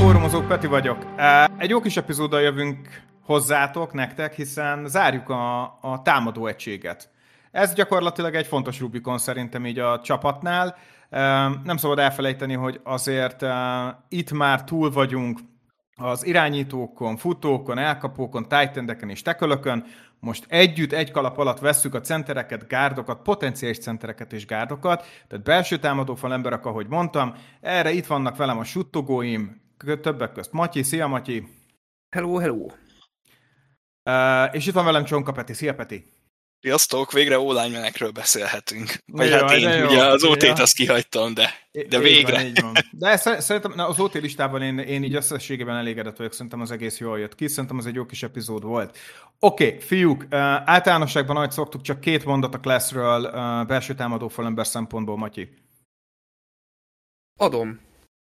Fórumozók, Peti vagyok. Egy jó kis epizóddal jövünk hozzátok, nektek, hiszen zárjuk a támadó egységet. Ez gyakorlatilag egy fontos Rubikon szerintem így a csapatnál. Nem szabad elfelejteni, hogy azért itt már túl vagyunk az irányítókon, futókon, elkapókon, tight endeken és tekölökön. Most együtt, egy kalap alatt vesszük a centereket, gárdokat, potenciális centereket és gárdokat, tehát belső támadófal emberek, ahogy mondtam. Erre itt vannak velem a suttogóim, többek közt Matyi. Szia, Matyi! Hello, hello! És itt van velem Csonka Peti. Szia, Peti! Sziasztok, végre online menekről beszélhetünk. Vagy Jó, hát én ugye az OT-t azt kihagytam, de végre. Így van. De szerintem az OT listában én így összességében elégedett vagyok, szerintem az egész jól jött ki, szerintem az egy jó kis epizód volt. Oké, fiúk, általánosságban, ahogy szoktuk, csak 2 mondat a Classről belső támadó falember szempontból, Matyi. Adom.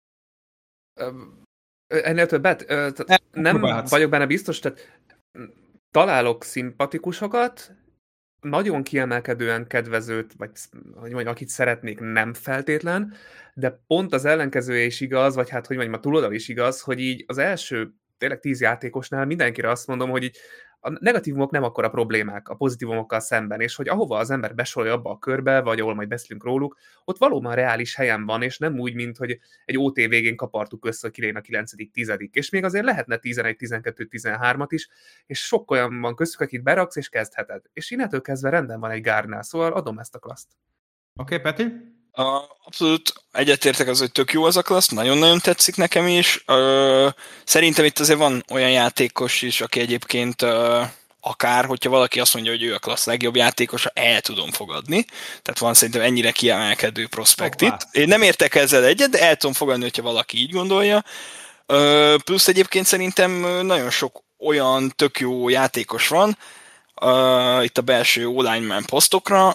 Ennél többet? Nem vagyok benne biztos, tehát találok szimpatikusokat, nagyon kiemelkedően kedvezőt, vagy hogy mondjam, akit szeretnék, nem feltétlen, de pont az ellenkezője is igaz, vagy hát, hogy mondjam, a túloldal is igaz, hogy így az első tényleg 10 játékosnál mindenkire azt mondom, hogy így a negatívumok nem akkora problémák a pozitívumokkal szemben, és hogy ahova az ember besorolja abba a körbe, vagy ahol majd beszélünk róluk, ott valóban reális helyen van, és nem úgy, mint hogy egy OT végén kapartuk össze, hogy ki legyen a 9., 10., és még azért lehetne 11, 12, 13-at is, és sok olyan van köztük, akit beraksz, és kezdheted. És innentől kezdve rendben van egy gárnál, szóval adom ezt a klaszt. Oké, Peti? Abszolút egyetértek az, hogy tök jó az a klassz, nagyon-nagyon tetszik nekem is. Szerintem itt azért van olyan játékos is, aki egyébként akár, hogyha valaki azt mondja, hogy ő a klassz legjobb játékosa, el tudom fogadni. Tehát van szerintem ennyire kiemelkedő prospekt itt. Én nem értek ezzel egyet, de el tudom fogadni, hogyha valaki így gondolja. Plusz egyébként szerintem nagyon sok olyan tök jó játékos van itt a belső O-lineman posztokra,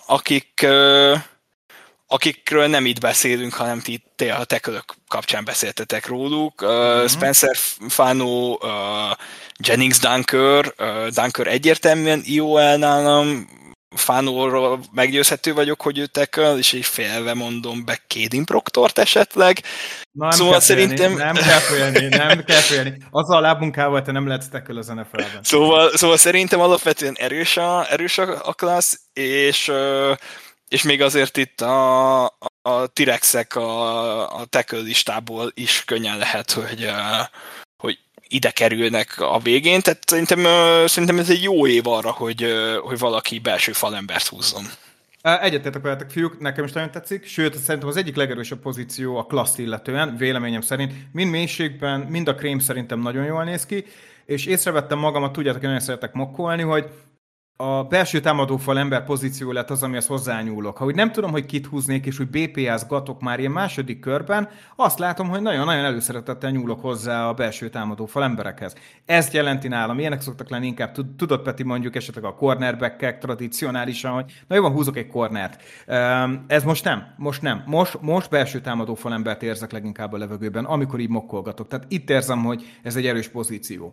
akikről nem itt beszélünk, hanem ti a tekölök kapcsán beszéltetek róluk. Spencer Fano, Jennings Dunker egyértelműen IOL nálam, Fanóról meggyőzhető vagyok, hogy ő teköl, és így félve mondom be Caden Proctort esetleg. Na, szóval szerintem... Nem kell félni. Azzal a lábunkával te nem lehetsz teköl az NFL-ben. Szóval szerintem alapvetően erős a klassz, és még azért itt a T-rexek a tackle listából is könnyen lehet, hogy ide kerülnek a végén, tehát szerintem ez egy jó év arra, hogy valaki belső falembert húzzon. Egyetértek veletek, fiúk, nekem is nagyon tetszik, sőt, szerintem az egyik legerősebb pozíció a klaszt illetően, véleményem szerint, mind mélységben, mind a krém szerintem nagyon jól néz ki, és észrevettem magamat, tudjátok, én nagyon szeretek mokkolni, hogy a belső támadófal ember pozíció lett az, amihez hozzányúlok. Ha úgy nem tudom, hogy kit húznék, és úgy BPA-zgatok már ilyen második körben, azt látom, hogy nagyon-nagyon előszeretettel nyúlok hozzá a belső támadófal emberekhez. Ezt jelenti nálam. Ilyenek szoktak lenni inkább, tudod, Peti, mondjuk esetleg a cornerback-ek tradicionálisan, hogy na jó van, húzok egy cornert. Ez most nem. Most belső támadófal embert érzek leginkább a levegőben, amikor így mokkolgatok. Tehát itt érzem, hogy ez egy erős pozíció.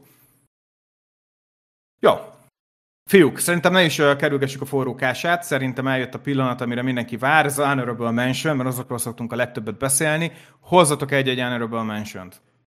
Jó. Fiúk, szerintem ne is kerülgessük a forrókását, szerintem eljött a pillanat, amire mindenki vár, ez az Honorable Mention, mert azokról szoktunk a legtöbbet beszélni. Hozzatok egy Honorable Mention-t.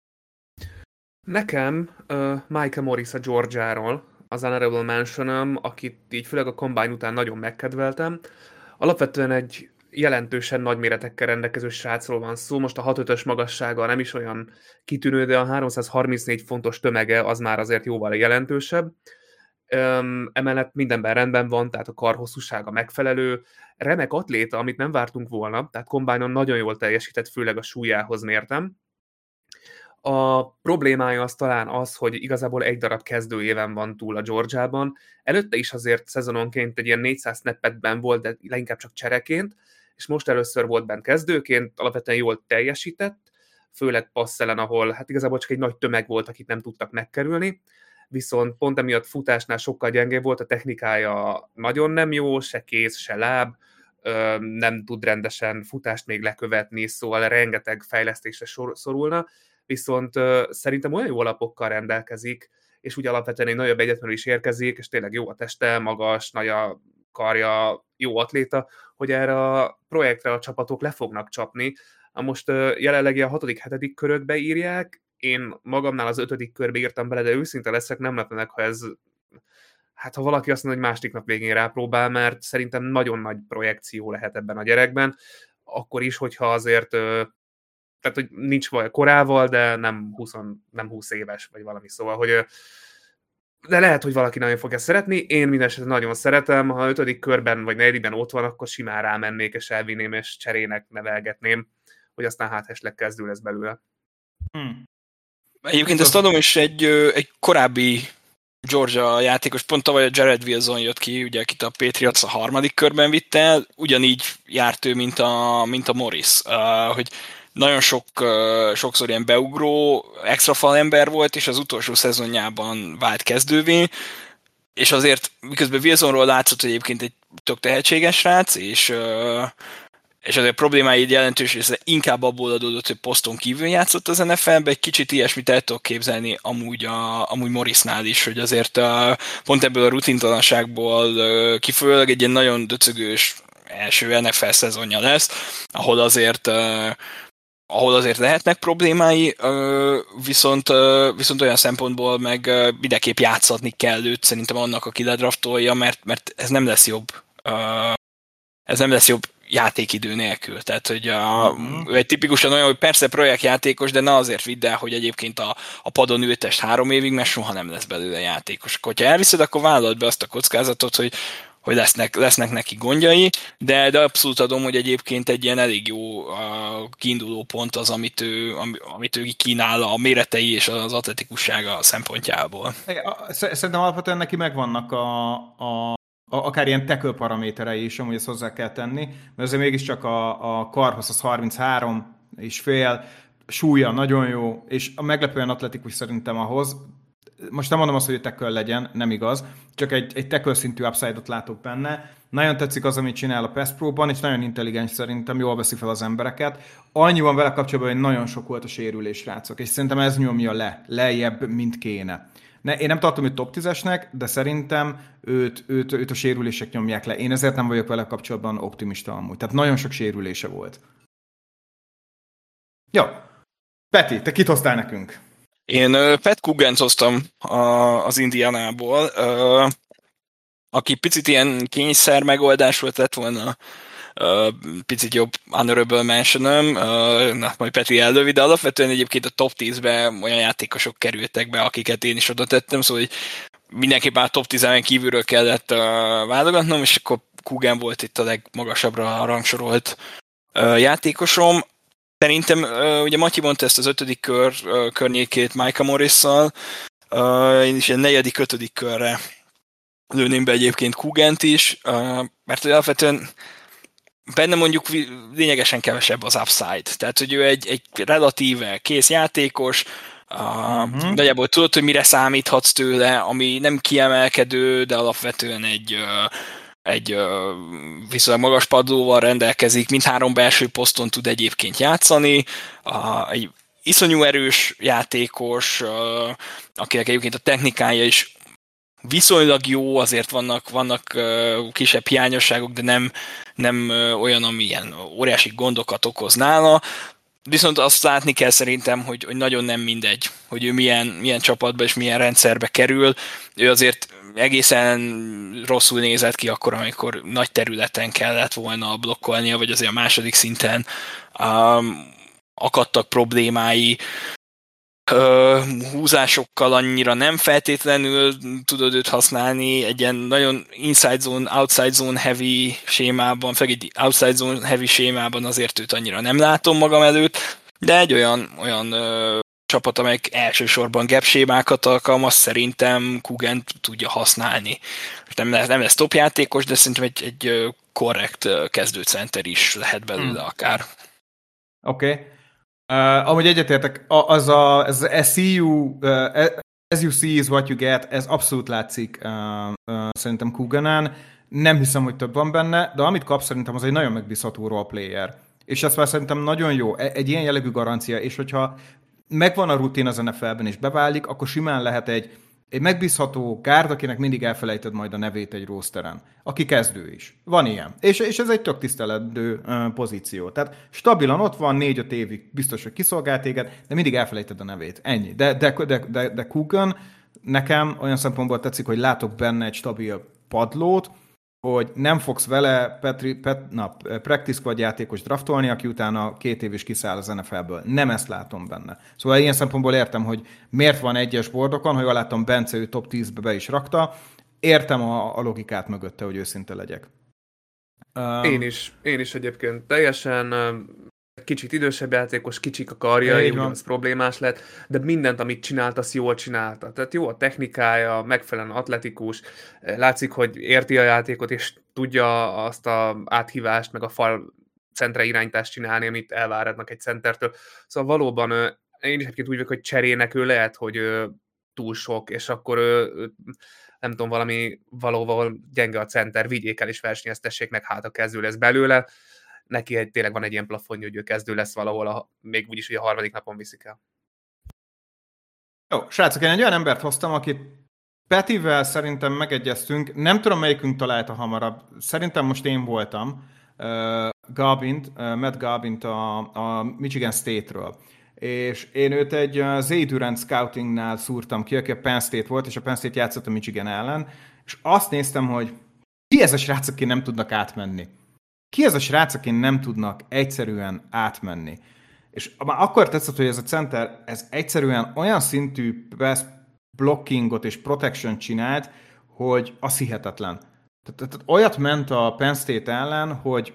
Nekem Micah Morris a Georgiáról az Honorable Mention-öm, akit így főleg a Combine után nagyon megkedveltem. Alapvetően egy jelentősen nagy méretekkel rendelkező srácról van szó, most a 6'5-ös magassága nem is olyan kitűnő, de a 334 fontos tömege az már azért jóval jelentősebb. Emellett mindenben rendben van, tehát a karhosszúsága megfelelő, remek atléta, amit nem vártunk volna, tehát Combine-on nagyon jól teljesített, főleg a súlyához mértem. A problémája az talán az, hogy igazából egy darab kezdőéven van túl a Georgiában. Előtte is azért szezononként egy ilyen 400 snappetben volt, de leginkább csak csereként, és most először volt bent kezdőként, alapvetően jól teljesített, főleg passz ellen, ahol hát igazából csak egy nagy tömeg volt, akit nem tudtak megkerülni. Viszont pont emiatt futásnál sokkal gyengébb volt, a technikája nagyon nem jó, se kéz, se láb, nem tud rendesen futást még lekövetni, szóval rengeteg fejlesztésre szorulna, viszont szerintem olyan jó alapokkal rendelkezik, és úgy alapvetően egy nagyobb egyetemről is érkezik, és tényleg jó a teste, magas, nagy a karja, jó atléta, hogy erre a projektre a csapatok le fognak csapni. Most jelenleg a 6.-7. körökbe írják, én magamnál az 5. körbe írtam bele, de őszinte leszek, nem lepnek, ha ez, hát ha valaki azt mondja, hogy második nap végén rápróbál, mert szerintem nagyon nagy projekció lehet ebben a gyerekben, akkor is, hogyha azért, tehát hogy nincs vaj korával, de nem 20 éves, vagy valami, szóval, hogy de lehet, hogy valaki nagyon fogja szeretni, én mindenesetre nagyon szeretem, ha 5. körben vagy 4. ott van, akkor simán rámennék, és elvinném, és cserének nevelgetném, hogy aztán hát esetleg kezdő lesz belőle. Egyébként ezt adom is egy korábbi Georgia játékos, pont tavaly a Jared Wilson jött ki, ugye akit a Patriots a 3. körben vitte el, ugyanígy járt ő, mint a Morris, hogy nagyon sokszor ilyen beugró, extra falember volt, és az utolsó szezonjában vált kezdővé, és azért miközben Wilsonról látszott, hogy egyébként egy tök tehetséges srác, és azért problémáid jelentős része inkább abból adódott, hogy poszton kívül játszott az NFL-be, egy kicsit ilyesmit el tudok képzelni amúgy Morrisnál is, hogy azért pont ebből a rutintalanságból kifolyólag egy ilyen nagyon döcögős első NFL szezonja lesz, ahol azért lehetnek problémái, viszont olyan szempontból meg mindenképp játszatni kell őt szerintem annak, aki ledraftolja, mert ez nem lesz jobb játékidő nélkül. Tehát, hogy egy tipikusan olyan, hogy persze projektjátékos, de ne azért vidd el, hogy egyébként a padon ültest 3 évig, mert soha nem lesz belőle játékos. Akkor, hogyha elviszed, akkor vállalod be azt a kockázatot, hogy lesznek neki gondjai, de abszolút adom, hogy egyébként egy ilyen elég jó kiinduló pont az, amit ő kínál a méretei és az atletikussága szempontjából. Szerintem alapvetően neki megvannak akár ilyen tackle paraméterei is, amúgy ezt hozzá kell tenni, mert azért mégiscsak a karhoz az 33 és fél, súlya nagyon jó, és a meglepően atletikus szerintem ahhoz. Most nem mondom azt, hogy egy tackle legyen, nem igaz, csak egy tackle szintű upside-ot látok benne. Nagyon tetszik az, amit csinál a Pass Pro-ban, és nagyon intelligens szerintem, jól veszi fel az embereket. Annyi van vele kapcsolatban, hogy nagyon sok volt a sérülés, rácok, és szerintem ez nyomja lejjebb, mint kéne. Én nem tartom őt top 10-esnek, de szerintem őt a sérülések nyomják le. Én ezért nem vagyok vele kapcsolatban optimista amúgy. Tehát nagyon sok sérülése volt. Jó. Peti, te kit hoztál nekünk? Én Pat Coogan-t hoztam az Indianából, aki picit ilyen kényszer megoldás volt, lett volna picit jobb honorable mentionöm, majd Peti eldövi, de alapvetően egyébként a top 10-be olyan játékosok kerültek be, akiket én is oda tettem, szóval hogy mindenképpen a top 10-en kívülről kellett válogatnom, és akkor Coogan volt itt a legmagasabbra rangsorolt játékosom. Szerintem, ugye Matyi mondta ezt az 5. kör környékét Micah Morrisszal, én is ilyen 4., 5. körre lőném be egyébként Coogant is, mert alapvetően benne mondjuk lényegesen kevesebb az upside. Tehát, hogy ő egy relatíve kész játékos, nagyjából tudod, hogy mire számíthatsz tőle, ami nem kiemelkedő, de alapvetően egy viszonylag magas padlóval rendelkezik, mindhárom belső poszton tud egyébként játszani, egy iszonyú erős játékos, akinek egyébként a technikája is viszonylag jó, azért vannak kisebb hiányosságok, de nem olyan, ami ilyen óriási gondokat okoz nála. Viszont azt látni kell szerintem, hogy nagyon nem mindegy, hogy ő milyen csapatba és milyen rendszerbe kerül. Ő azért egészen rosszul nézett ki akkor, amikor nagy területen kellett volna blokkolnia, vagy azért a második szinten akadtak problémái. Húzásokkal annyira nem feltétlenül tudod őt használni, egy ilyen nagyon inside zone, outside zone heavy sémában, főleg egy outside zone heavy sémában azért őt annyira nem látom magam előtt, de egy olyan csapat, amelyik elsősorban gap sémákat alkalmaz, szerintem Coogan tudja használni. Nem lesz top játékos, de szerintem egy korrekt kezdőcenter is lehet belőle akár. Oké. Amúgy egyetértek, ez az SEU, as you see is what you get, ez abszolút látszik szerintem Cooganán. Nem hiszem, hogy több van benne, de amit kap szerintem az egy nagyon megbízható role player. És ez már szerintem nagyon jó, egy ilyen jellegű garancia, és hogyha megvan a rutin az NFL-ben és beválik, akkor simán lehet egy Egy megbízható gárd, akinek mindig elfelejted majd a nevét egy rosteren. Aki kezdő is. Van ilyen. És ez egy tök tiszteletdő pozíció. Tehát stabilan ott van, 4-5 évig biztos, hogy kiszolgál téged, de mindig elfelejted a nevét. Ennyi. De Coogan nekem olyan szempontból tetszik, hogy látok benne egy stabil padlót, hogy nem fogsz vele practice squad játékos draftolni, aki utána 2 év is kiszáll az NFL-ből. Nem ezt látom benne. Szóval ilyen szempontból értem, hogy miért van egyes bordokon, hogy láttam Bence, ő top 10-be be is rakta. Értem a logikát mögötte, hogy őszinte legyek. Én is egyébként teljesen kicsit idősebb játékos, kicsik a karjai, ugyanaz problémás lett, de mindent, amit csinált, azt jól csinálta. Tehát jó a technikája, megfelelően atletikus, látszik, hogy érti a játékot, és tudja azt a áthívást, meg a fal centre irányítást csinálni, amit elváradnak egy centertől. Szóval valóban én is egyébként úgy vagyok, hogy cserének ő lehet, hogy túl sok, és akkor nem tudom, valahol gyenge a center, vigyék el és versenyeztessék meg, hát a kezdő lesz belőle. Neki tényleg van egy ilyen plafonja, hogy ő kezdő lesz valahol, még úgyis, hogy a 3. napon viszik el. Jó, srácok, én egy olyan embert hoztam, akit Petivel szerintem megegyeztünk, nem tudom, melyikünk találta hamarabb, szerintem most én voltam, Matt Garbint a Michigan State-ről. És én őt egy Zay Durant Scoutingnál szúrtam ki, aki a Penn State volt, és a Penn State játszott a Michigan ellen, és azt néztem, hogy ki ez a srác, aki nem tudnak átmenni. Ki ez a srác, aki nem tudnak egyszerűen átmenni. És már akkor tetszett, hogy ez a center, ez egyszerűen olyan szintű blockingot és protection csinált, hogy az hihetetlen. Tehát olyat ment a Penn State ellen, hogy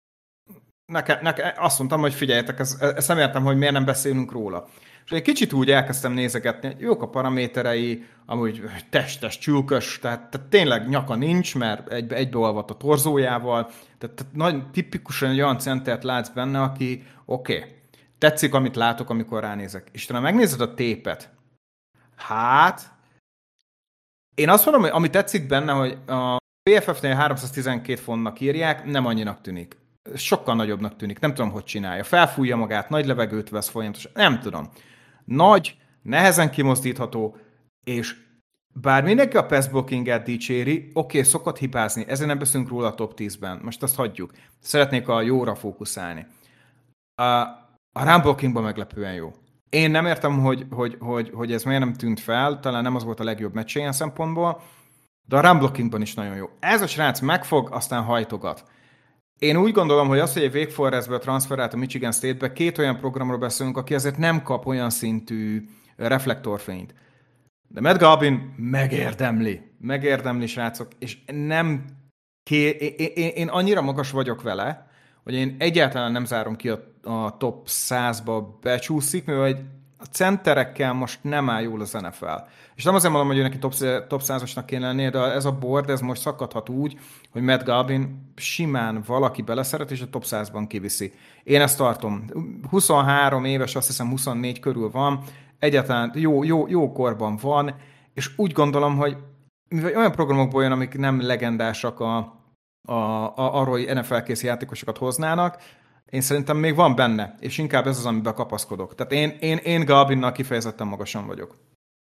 azt mondtam, hogy figyeljetek, ezt nem értem, hogy miért nem beszélünk róla. És egy kicsit úgy elkezdtem nézegetni, hogy jók a paraméterei, amúgy testes, csülkös, tehát tényleg nyaka nincs, mert egybeolvadt a torzójával, tehát nagy, tipikusan egy olyan centert látsz benne, aki oké, tetszik, amit látok, amikor ránézek. És talán megnézed a tépet, hát én azt mondom, hogy ami tetszik benne, hogy a PFF-nél 312 fontnak írják, nem annyinak tűnik. Sokkal nagyobbnak tűnik, nem tudom, hogy csinálja. Felfújja magát, nagy levegőt vesz folyamatosan, nem tudom. Nagy, nehezen kimozdítható, és bár mindenki a pass blockinget dicséri, oké, szokott hibázni, ezért nem beszélünk róla a top 10-ben, most azt hagyjuk. Szeretnék a jóra fókuszálni. A run blockingban meglepően jó. Én nem értem, hogy ez miért nem tűnt fel, talán nem az volt a legjobb meccs ilyen szempontból, de a run blockingban is nagyon jó. Ez a srác megfog, aztán hajtogat. Én úgy gondolom, hogy az, hogy egy Wake Forestből transferált a Michigan State-be, 2 olyan programról beszélünk, aki azért nem kap olyan szintű reflektorfényt. De Matt Garbin megérdemli, srácok, és nem én annyira magas vagyok vele, hogy én egyáltalán nem zárom ki a top 100-ba becsúszik, mivel a centerekkel most nem áll jól az NFL. És nem azért mondom, hogy ő neki top 100-asnak kéne lennie, de ez a board, ez most szakadhat úgy, hogy Matt Garbin simán valaki beleszeret, és a top 100-ban kiviszi. Én ezt tartom. 23 éves, azt hiszem 24 körül van, egyáltalán jó korban van, és úgy gondolom, hogy mivel olyan programokból jön, amik nem legendásak arról, hogy NFL-kész játékosokat hoznának, én szerintem még van benne, és inkább ez az, amiben kapaszkodok. Tehát én Garbinnal kifejezetten magasan vagyok.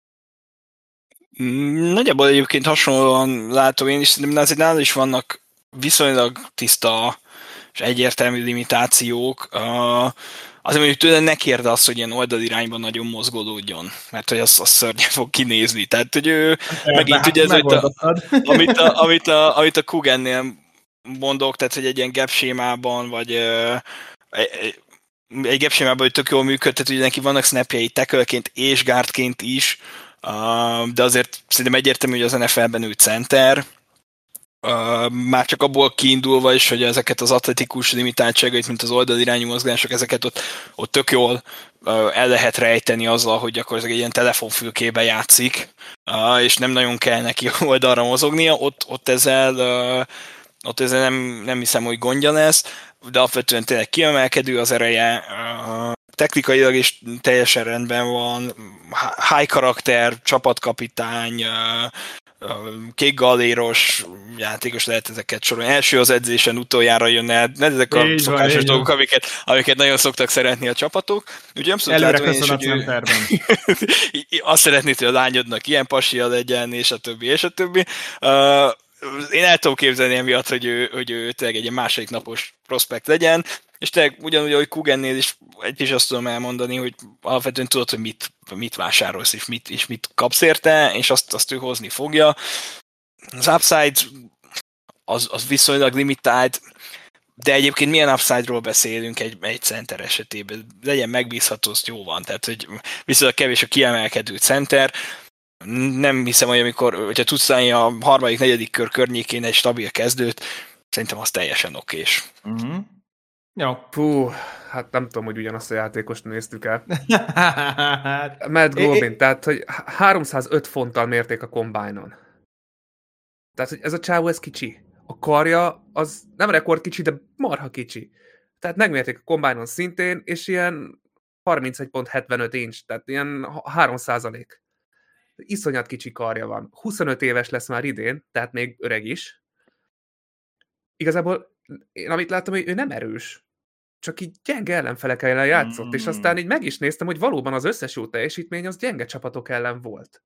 Nagyjából egyébként hasonlóan látom én is, szerintem azért nála is vannak viszonylag tiszta és egyértelmű limitációk. Azért mondjuk tőle ne kérd azt, hogy ilyen oldalirányban nagyon mozgolódjon, mert hogy az szörnyen fog kinézni. Tehát, hogy ő megint ugye ez, amit a Coogannél mondok, tehát, hogy egy ilyen gap sémában, vagy egy gap sémában, hogy tök jól működtet, hogy neki vannak snapjai tackle-ként és guardként is, de azért szerintem egyértelmű, hogy az NFL-ben ő center, már csak abból kiindulva is, hogy ezeket az atletikus limitáltságait, mint az oldalirányú mozgások, ezeket ott tök jól el lehet rejteni azzal, hogy gyakorlatilag egy ilyen telefonfülkébe játszik, és nem nagyon kell neki oldalra mozognia, ott ezzel nem hiszem, hogy gondja lesz, de alapvetően tényleg kiemelkedő az ereje, technikailag is teljesen rendben van, high karakter, csapatkapitány, kék galléros játékos lehet ezeket sorolni. Első az edzésen, utoljára jön el. Ezek a szokásos dolgok, amiket nagyon szoktak szeretni a csapatok. Ugye abszolút előre látom köszön én is, a centerben. azt szeretnéd, hogy a lányodnak ilyen pasia legyen, és a többi, és a többi. Én el tudom képzelni emiatt, hogy ő tényleg egy második napos prospekt legyen, és tényleg ugyanúgy, hogy Kugennél is azt tudom elmondani, hogy alapvetően tudod, hogy mit vásárolsz, és mit kapsz érte, és azt ő hozni fogja. Az upside az viszonylag limitált, de egyébként milyen upside-ról beszélünk egy center esetében? Legyen megbízható, azt jó van. Tehát, hogy viszonylag kevés a kiemelkedő center. Nem hiszem, hogy hogyha tudsz szállni a harmadik, negyedik kör környékén egy stabil kezdőt, szerintem az teljesen okés. Uh-huh. Jó. Puh, hát nem tudom, hogy ugyanazt a játékost néztük el. Matt Golbin, tehát, hogy 305 fonttal mérték a Combine-on. Tehát, hogy ez a csávó, ez kicsi. A karja, az nem rekord kicsi, de marha kicsi. Tehát megmérték a Combine-on szintén, és ilyen 31.75 inch, tehát ilyen 3%. Iszonyat kicsi karja van. 25 éves lesz már idén, tehát még öreg is. Igazából én amit láttam, hogy ő nem erős. Csak így gyenge ellenfelek ellen játszott, és aztán így meg is néztem, hogy valóban az összes jó teljesítmény az gyenge csapatok ellen volt.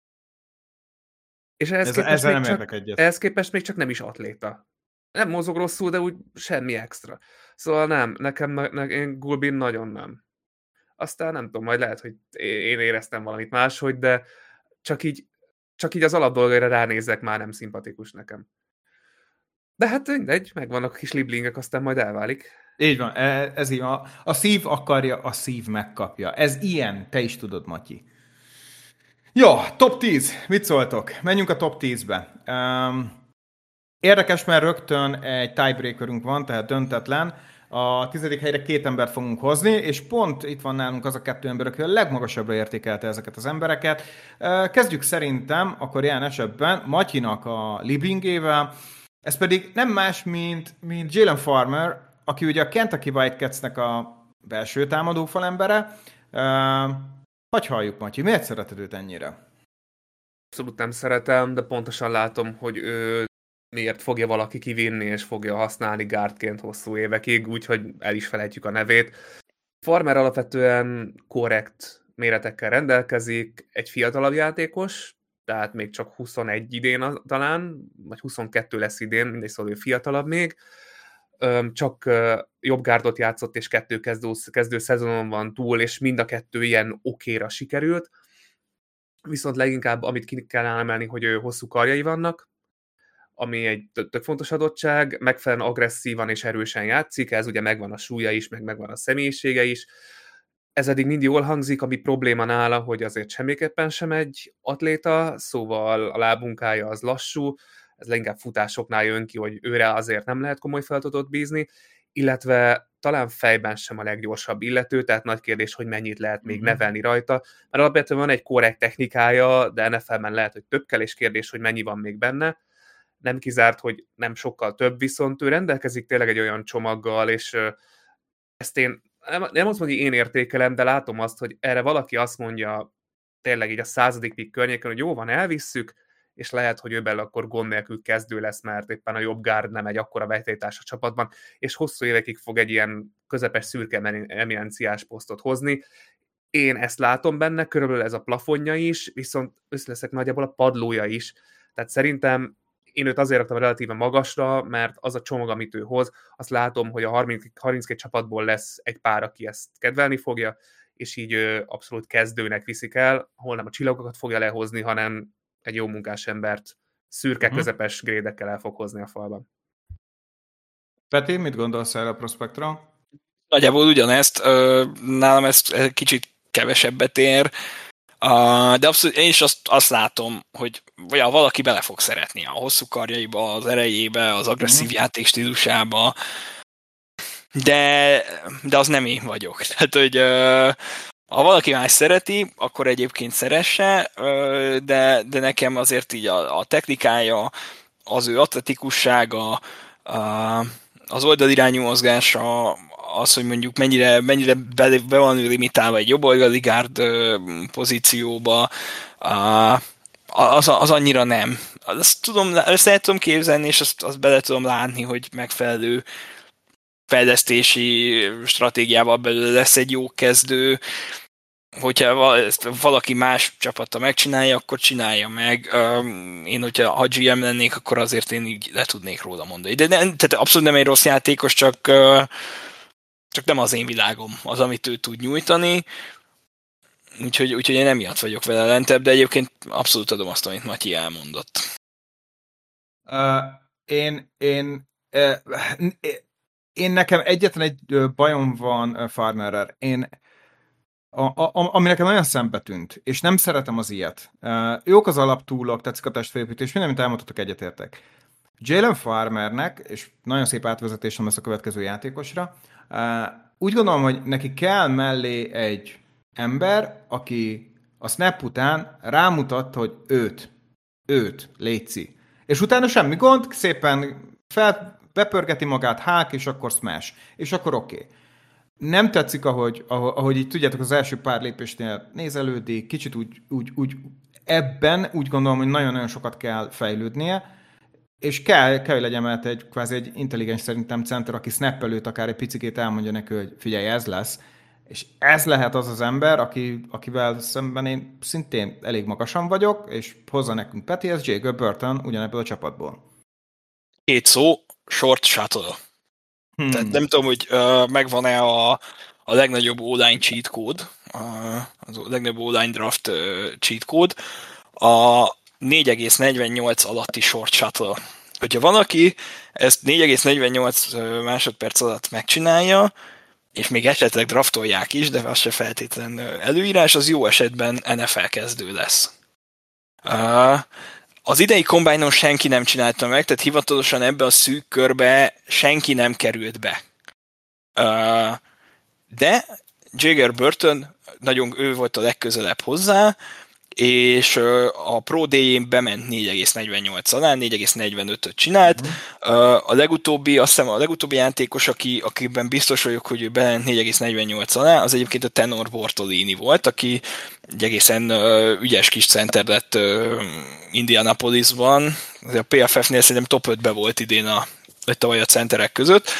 És ehhez képest még csak nem is atléta. Nem mozog rosszul, de úgy semmi extra. Szóval nem, nekem én Gulbin nagyon nem. Aztán nem tudom, majd lehet, hogy én éreztem valamit máshogy, de csak így az alapdolgaira ránézek, már nem szimpatikus nekem. De hát mindegy, megvannak a kis liblingek, aztán majd elválik. Így van, ez így van. A szív akarja, a szív megkapja. Ez ilyen, te is tudod, Matyi. Jó, top 10. Mit szóltok? Menjünk a top 10-be. Érdekes, mert rögtön egy tiebreakerünk van, tehát döntetlen. A 10. helyre 2 embert fogunk hozni, és pont itt van nálunk az a 2 ember, aki a legmagasabbra értékelte ezeket az embereket. Kezdjük szerintem, akkor ilyen esetben Matyinak a Liblingével. Ez pedig nem más, mint Jalen Farmer, aki ugye a Kentucky Wildcatsnek a belső támadó falembere. Hogy halljuk, Matyi, miért szereted őt ennyire? Abszolút nem szeretem, de pontosan látom, hogy ő miért fogja valaki kivinni, és fogja használni guardként hosszú évekig, úgyhogy el is felejtjük a nevét. Farmer alapvetően korrekt méretekkel rendelkezik, egy fiatalabb játékos, tehát még csak 21 idén talán, vagy 22 lesz idén, mindegy, szóval ő fiatalabb még. Csak jobb gárdot játszott, és 2 kezdő szezonon van túl, és mind a 2 ilyen okéra sikerült. Viszont leginkább, amit ki kell emelni, hogy hosszú karjai vannak, ami egy tök fontos adottság, megfelelően agresszívan és erősen játszik, ez ugye megvan a súlya is, megvan a személyisége is. Ez eddig mind jól hangzik, ami probléma nála, hogy azért semmiképpen sem egy atléta, szóval a lábmunkája az lassú, ez leginkább futásoknál jön ki, hogy őre azért nem lehet komoly feladatot bízni, illetve talán fejben sem a leggyorsabb illető, tehát nagy kérdés, hogy mennyit lehet még nevelni rajta, mert alapvetően van egy korrekt technikája, de NFL-ben lehet, hogy több kell, és kérdés, hogy mennyi van még benne. Nem kizárt, hogy nem sokkal több, viszont ő rendelkezik tényleg egy olyan csomaggal, és ezt én nem azt mondom, hogy én értékelem, de látom azt, hogy erre valaki azt mondja tényleg így a 100. pick környéken, hogy jó van, elvisszük, és lehet, hogy ő belőle akkor gond nélkül kezdő lesz, mert éppen a jobb guard nem egy akkora vetélytárs a csapatban, és hosszú évekig fog egy ilyen közepes szürke eminenciás posztot hozni. Én ezt látom benne, körülbelül ez a plafonja is, viszont összeleszek nagyjából a padlója is. Tehát szerintem én őt azért raktam relatíve magasra, mert az a csomag, amit ő hoz, azt látom, hogy a 32 csapatból lesz egy pár, aki ezt kedvelni fogja, és így abszolút kezdőnek viszik el, ahol nem a csillagokat fogja lehozni, hanem egy jó munkás embert szürke, közepes grédekkel el fog hozni a falban. Peti, mit gondolsz erre a prospektra? Nagyjából ugyanezt, nálam ez kicsit kevesebbet ér, de abszolút én is azt látom, hogy valaki bele fog szeretni a hosszú karjaiba, az erejébe, az agresszív játékstílusába, de az nem én vagyok. Tehát, hogy ha valaki más szereti, akkor egyébként szeresse, de nekem azért így a technikája, az ő atletikussága, az oldalirányú mozgása, az, hogy mondjuk mennyire be van ő limitálva egy jobb oldali guard pozícióba, az annyira nem. Azt tudom, ezt el tudom képzelni, és azt bele tudom látni, hogy megfelelő fejlesztési stratégiával belőle lesz egy jó kezdő. Hogyha ezt valaki más csapata megcsinálja, akkor csinálja meg. Én, hogyha GM lennék, akkor azért én így le tudnék róla mondani. De tehát abszolút nem egy rossz játékos, csak nem az én világom az, amit ő tud nyújtani. Úgyhogy én emiatt vagyok vele lentebb, de egyébként abszolút adom azt, amit Matyi elmondott. Én nekem egyetlen egy bajom van Farmerrel. Ami nekem nagyon szembe tűnt, és nem szeretem az ilyet. Jók az alaptúlok, tetszik a testfelépítés, minden, amit elmondhatok, egyetértek. Jalen Farmernek, és nagyon szép átvezetésem lesz a következő játékosra, úgy gondolom, hogy neki kell mellé egy ember, aki a snap után rámutat, hogy őt, létszi. És utána semmi gond, szépen bepörgeti magát, hák, és akkor smash. És akkor oké. Nem tetszik, ahogy így tudjátok, az első pár lépésnél nézelődik, kicsit úgy ebben úgy gondolom, hogy nagyon-nagyon sokat kell fejlődnie, és kell, hogy legyen mellett kvázi egy intelligens szerintem center, aki snap előtt akár egy picikét elmondja neki, hogy figyelj, ez lesz. És ez lehet az ember, akivel szemben én szintén elég magasan vagyok, és hozza nekünk Peti, ez Jager Burton ugyanebből a csapatból. 2 szó, short shuttle. Tehát nem tudom, hogy megvan-e a legnagyobb online cheat code, a legnagyobb online draft cheat code, a 4,48 alatti short shuttle. Hogyha van, aki ezt 4,48 másodperc alatt megcsinálja, és még esetleg draftolják is, de az se feltétlen előírás, az jó esetben NFL kezdő lesz. Az idei Combine-on senki nem csinálta meg, tehát hivatalosan ebbe a szűk körbe senki nem került be. De Jager Burton, nagyon ő volt a legközelebb hozzá, és a Pro Day-én bement 4,48 alá, 4,45-öt csinált. A legutóbbi játékos, akiben biztos vagyok, hogy ő bement 4,48 alá, az egyébként a Tenor Bortolini volt, aki egy egészen ügyes kis center lett Indianapolisban. A PFF-nél szerintem top 5-be volt idén tavaly a centerek között.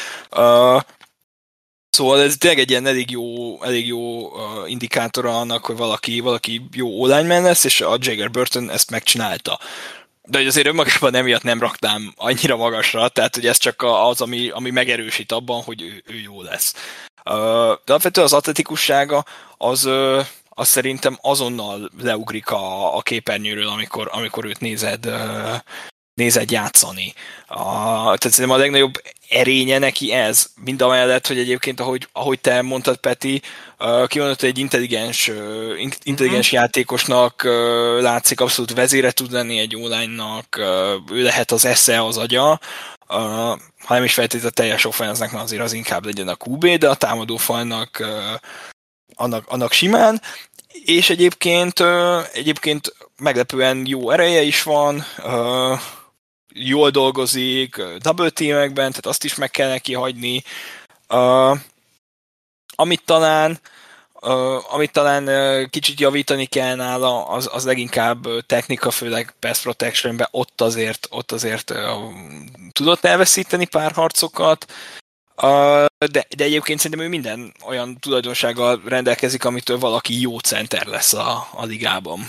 Szóval ez tényleg egy ilyen elég jó indikátora annak, hogy valaki jó online-man lesz, és a Jager Burton ezt megcsinálta. De hogy azért önmagában emiatt nem raktám annyira magasra, tehát hogy ez csak az, ami megerősít abban, hogy ő jó lesz. De alapvetően az atletikussága az szerintem azonnal leugrik a képernyőről, amikor őt nézed játszani. Tehát szerintem a legnagyobb erénye neki ez. Mindamellett, hogy egyébként, ahogy te mondtad, Peti, kimondott, hogy egy intelligens játékosnak látszik, abszolút vezére tud lenni egy online-nak, ő lehet az esze, az agya, ha nem is feltétlenül a teljes offense-nek, mert azért az inkább legyen a QB, de a támadófalnak annak simán, és egyébként meglepően jó ereje is van, jól dolgozik, double teamekben, tehát azt is meg kell neki hagyni. Amit talán kicsit javítani kell nála, az leginkább technika, főleg pass protectionben, ott azért tudott elveszíteni pár harcokat, de egyébként szerintem ő minden olyan tulajdonsággal rendelkezik, amitől valaki jó center lesz a ligában.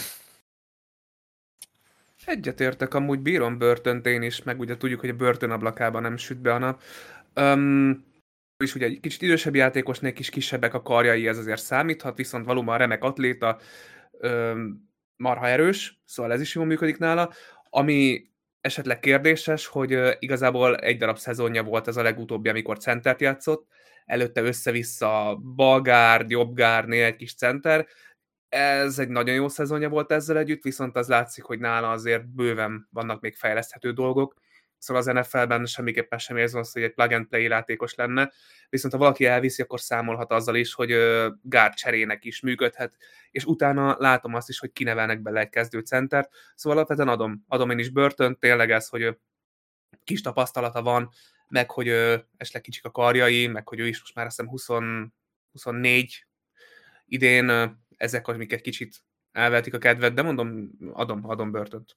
Egyetértek, amúgy bírom Burtont én is, meg ugye tudjuk, hogy a Burton ablakában nem süt be a nap. És ugye egy kicsit idősebb játékosnél kis kisebbek a karjai, ez azért számíthat, viszont valóban remek atléta, marha erős, szóval ez is jól működik nála. Ami esetleg kérdéses, hogy igazából egy darab szezonja volt ez a legutóbbi, amikor centert játszott, előtte össze-vissza balgárd, jobbgárd, néha egy kis center. Ez egy nagyon jó szezonja volt ezzel együtt, viszont az látszik, hogy nála azért bőven vannak még fejleszthető dolgok. Szóval az NFL-ben semmiképpen sem érzem azt, hogy egy plug-and-play játékos lenne, viszont ha valaki elviszi, akkor számolhat azzal is, hogy guard cserének is működhet, és utána látom azt is, hogy kinevelnek bele egy kezdőcentert, szóval alapvetően adom én is Burton, tényleg ez, hogy kis tapasztalata van, meg hogy esetleg kicsik a karjai, meg hogy ő is most már azt hiszem 24 idén, ezek, amik egy kicsit elvetik a kedvet, de mondom, adom Burtont.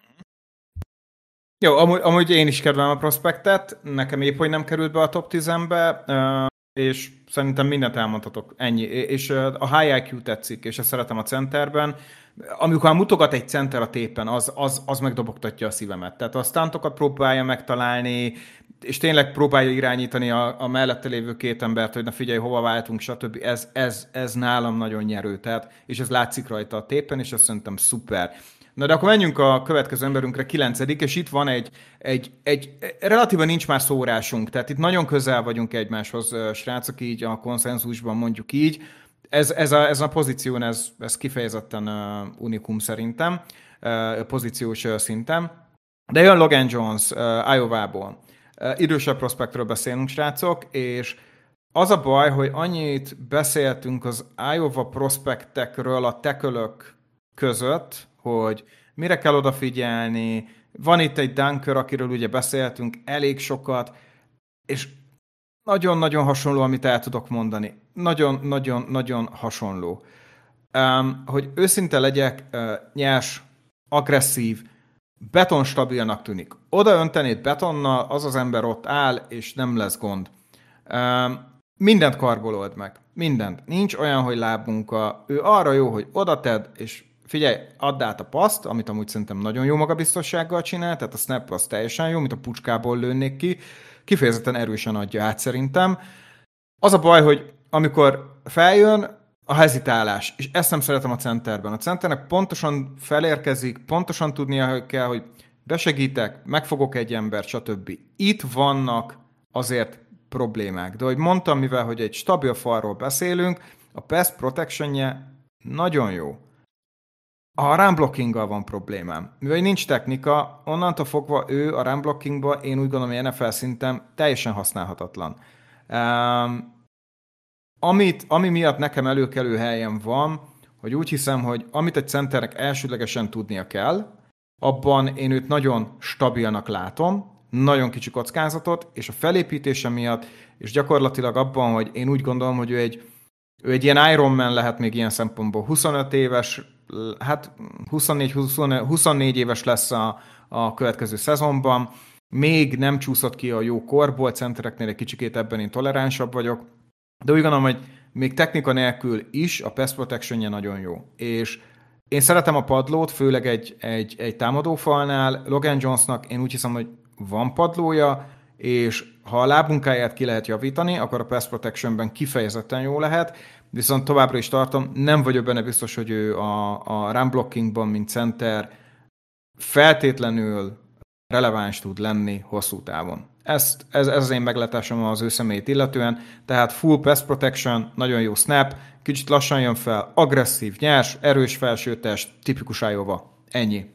Jó, amúgy én is kedvelem a prospektet, nekem épp, hogy nem került be a top 10-be, és szerintem mindent elmondhatok, ennyi. És a high IQ tetszik, és ezt szeretem a centerben. Amikor mutogat egy center a tépen, az megdobogtatja a szívemet. Tehát a stuntokat próbálja megtalálni, és tényleg próbálja irányítani a mellette lévő két embert, hogy na figyelj, hova váltunk, stb. Ez nálam nagyon nyerő, tehát, és ez látszik rajta a tépen, és azt szerintem szuper. Na de akkor menjünk a következő emberünkre, 9. és itt van egy relatíven nincs már szórásunk, tehát itt nagyon közel vagyunk egymáshoz, srácok, így a konszenzusban mondjuk így. Ez a pozíción, ez kifejezetten unikum szerintem, pozíciós szinten. De jön Logan Jones Iowa-ból. Idősebb prospektről beszélünk, srácok, és az a baj, hogy annyit beszéltünk az Iowa prospektekről a tekölök között, hogy mire kell odafigyelni. Van itt egy dunker, akiről ugye beszéltünk elég sokat, és nagyon-nagyon hasonló, amit el tudok mondani. Nagyon-nagyon-nagyon hasonló. Hogy őszinte legyek, nyers, agresszív, betonstabilnak tűnik. Oda öntenéd betonnal, az az ember ott áll, és nem lesz gond. Mindent kargolold meg. Mindent. Nincs olyan, hogy lábmunka. Ő arra jó, hogy oda tedd, és figyelj, add át a paszt, amit amúgy szerintem nagyon jó magabiztossággal csinál, tehát a snap az teljesen jó, mint a pucskából lőnék ki. Kifejezetten erősen adja át szerintem. Az a baj, hogy amikor feljön, a hezitálás, és ezt nem szeretem a centerben. A centernek pontosan felérkezik, pontosan tudnia kell, hogy besegítek, megfogok egy embert, stb. Itt vannak azért problémák. De ahogy mondtam, mivel hogy egy stabil falról beszélünk, a pass protection-je nagyon jó. A run blockinggal van problémám. Mivel nincs technika, onnantól fogva ő a run blockingba, én úgy gondolom, hogy NFL szinten teljesen használhatatlan. Ami miatt nekem előkelő helyen van, hogy úgy hiszem, hogy amit egy centernek elsődlegesen tudnia kell, abban én őt nagyon stabilnak látom, nagyon kicsi kockázatot, és a felépítése miatt, és gyakorlatilag abban, hogy én úgy gondolom, hogy ő egy ilyen Iron Man lehet még ilyen szempontból. 25 éves, hát 24 éves lesz a következő szezonban, még nem csúszott ki a jó korból, centereknél egy kicsikét ebben én toleránsabb vagyok, de úgy gondolom, hogy még technika nélkül is a pass protection-je nagyon jó. És én szeretem a padlót, főleg egy támadófalnál. Logan Jonesnak én úgy hiszem, hogy van padlója, és ha a lábmunkáját ki lehet javítani, akkor a pass protectionben kifejezetten jó lehet, viszont továbbra is tartom, nem vagyok benne biztos, hogy ő a run blockingban, mint center feltétlenül releváns tud lenni hosszú távon. Ez az én meglátásom az ő személyét illetően, tehát full pass protection, nagyon jó snap, kicsit lassan jön fel, agresszív, nyers, erős felsőtest, tipikus Iowa. Ennyi.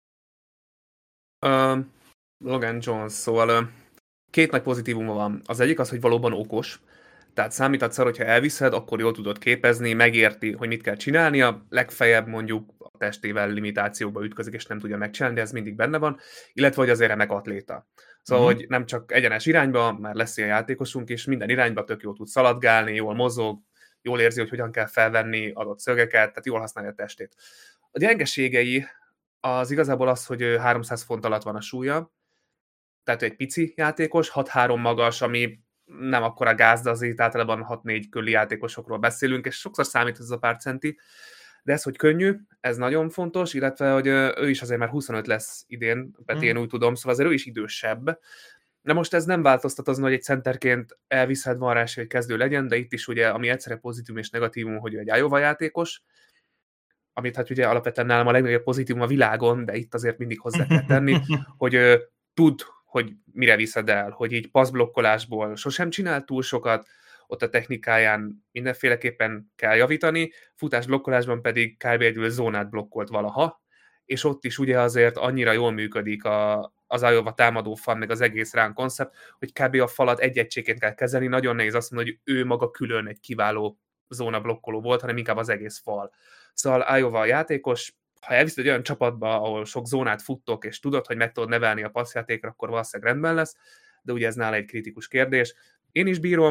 Logan Jones, szóval két nagy pozitívuma van. Az egyik az, hogy valóban okos, tehát számítatsz arra, hogyha elviszed, akkor jól tudod képezni, megérti, hogy mit kell csinálnia, legfeljebb mondjuk a testével limitációba ütközik, és nem tudja megcsinálni, de ez mindig benne van, illetve hogy azért remek atléta. Szóval, hogy nem csak egyenes irányba, már lesz ilyen játékosunk, és minden irányba tök jól tud szaladgálni, jól mozog, jól érzi, hogy hogyan kell felvenni adott szögeket, tehát jól használja a testét. A gyengeségei az igazából az, hogy 300 font alatt van a súlya, tehát egy pici játékos, 6-3 magas, ami nem akkora gáz, de azért általában 6-4 körüli játékosokról beszélünk, és sokszor számít ez a pár centi, de ez, hogy könnyű, ez nagyon fontos, illetve, hogy ő is azért már 25 lesz idén, Peti, én úgy tudom, szóval azért ő is idősebb. Na most ez nem változtat azon, hogy egy centerként elviszed, van rá esély, hogy kezdő legyen, de itt is ugye, ami egyszerre pozitívum és negatívum, hogy ő egy Iowa játékos, amit hát ugye alapvetően nálam a legnagyobb pozitívum a világon, de itt azért mindig hozzá kell tenni, hogy tud, hogy mire viszed el, hogy így passzblokkolásból sosem csinál túl sokat, ott a technikáján mindenféleképpen kell javítani, futásblokkolásban pedig kb. Együl zónát blokkolt valaha, és ott is ugye azért annyira jól működik az Iowa támadó fal, meg az egész rán koncept, hogy kb. A falat egy egységként kell kezelni, nagyon nehéz azt mondani, hogy ő maga külön egy kiváló zóna blokkoló volt, hanem inkább az egész fal. Szóval Iowa a játékos, ha elviszed egy olyan csapatba, ahol sok zónát futtok, és tudod, hogy meg tudod nevelni a passzjátékra, akkor valószínűleg rendben lesz, de ugye ez nála egy kritikus kérdés. Én is bírom,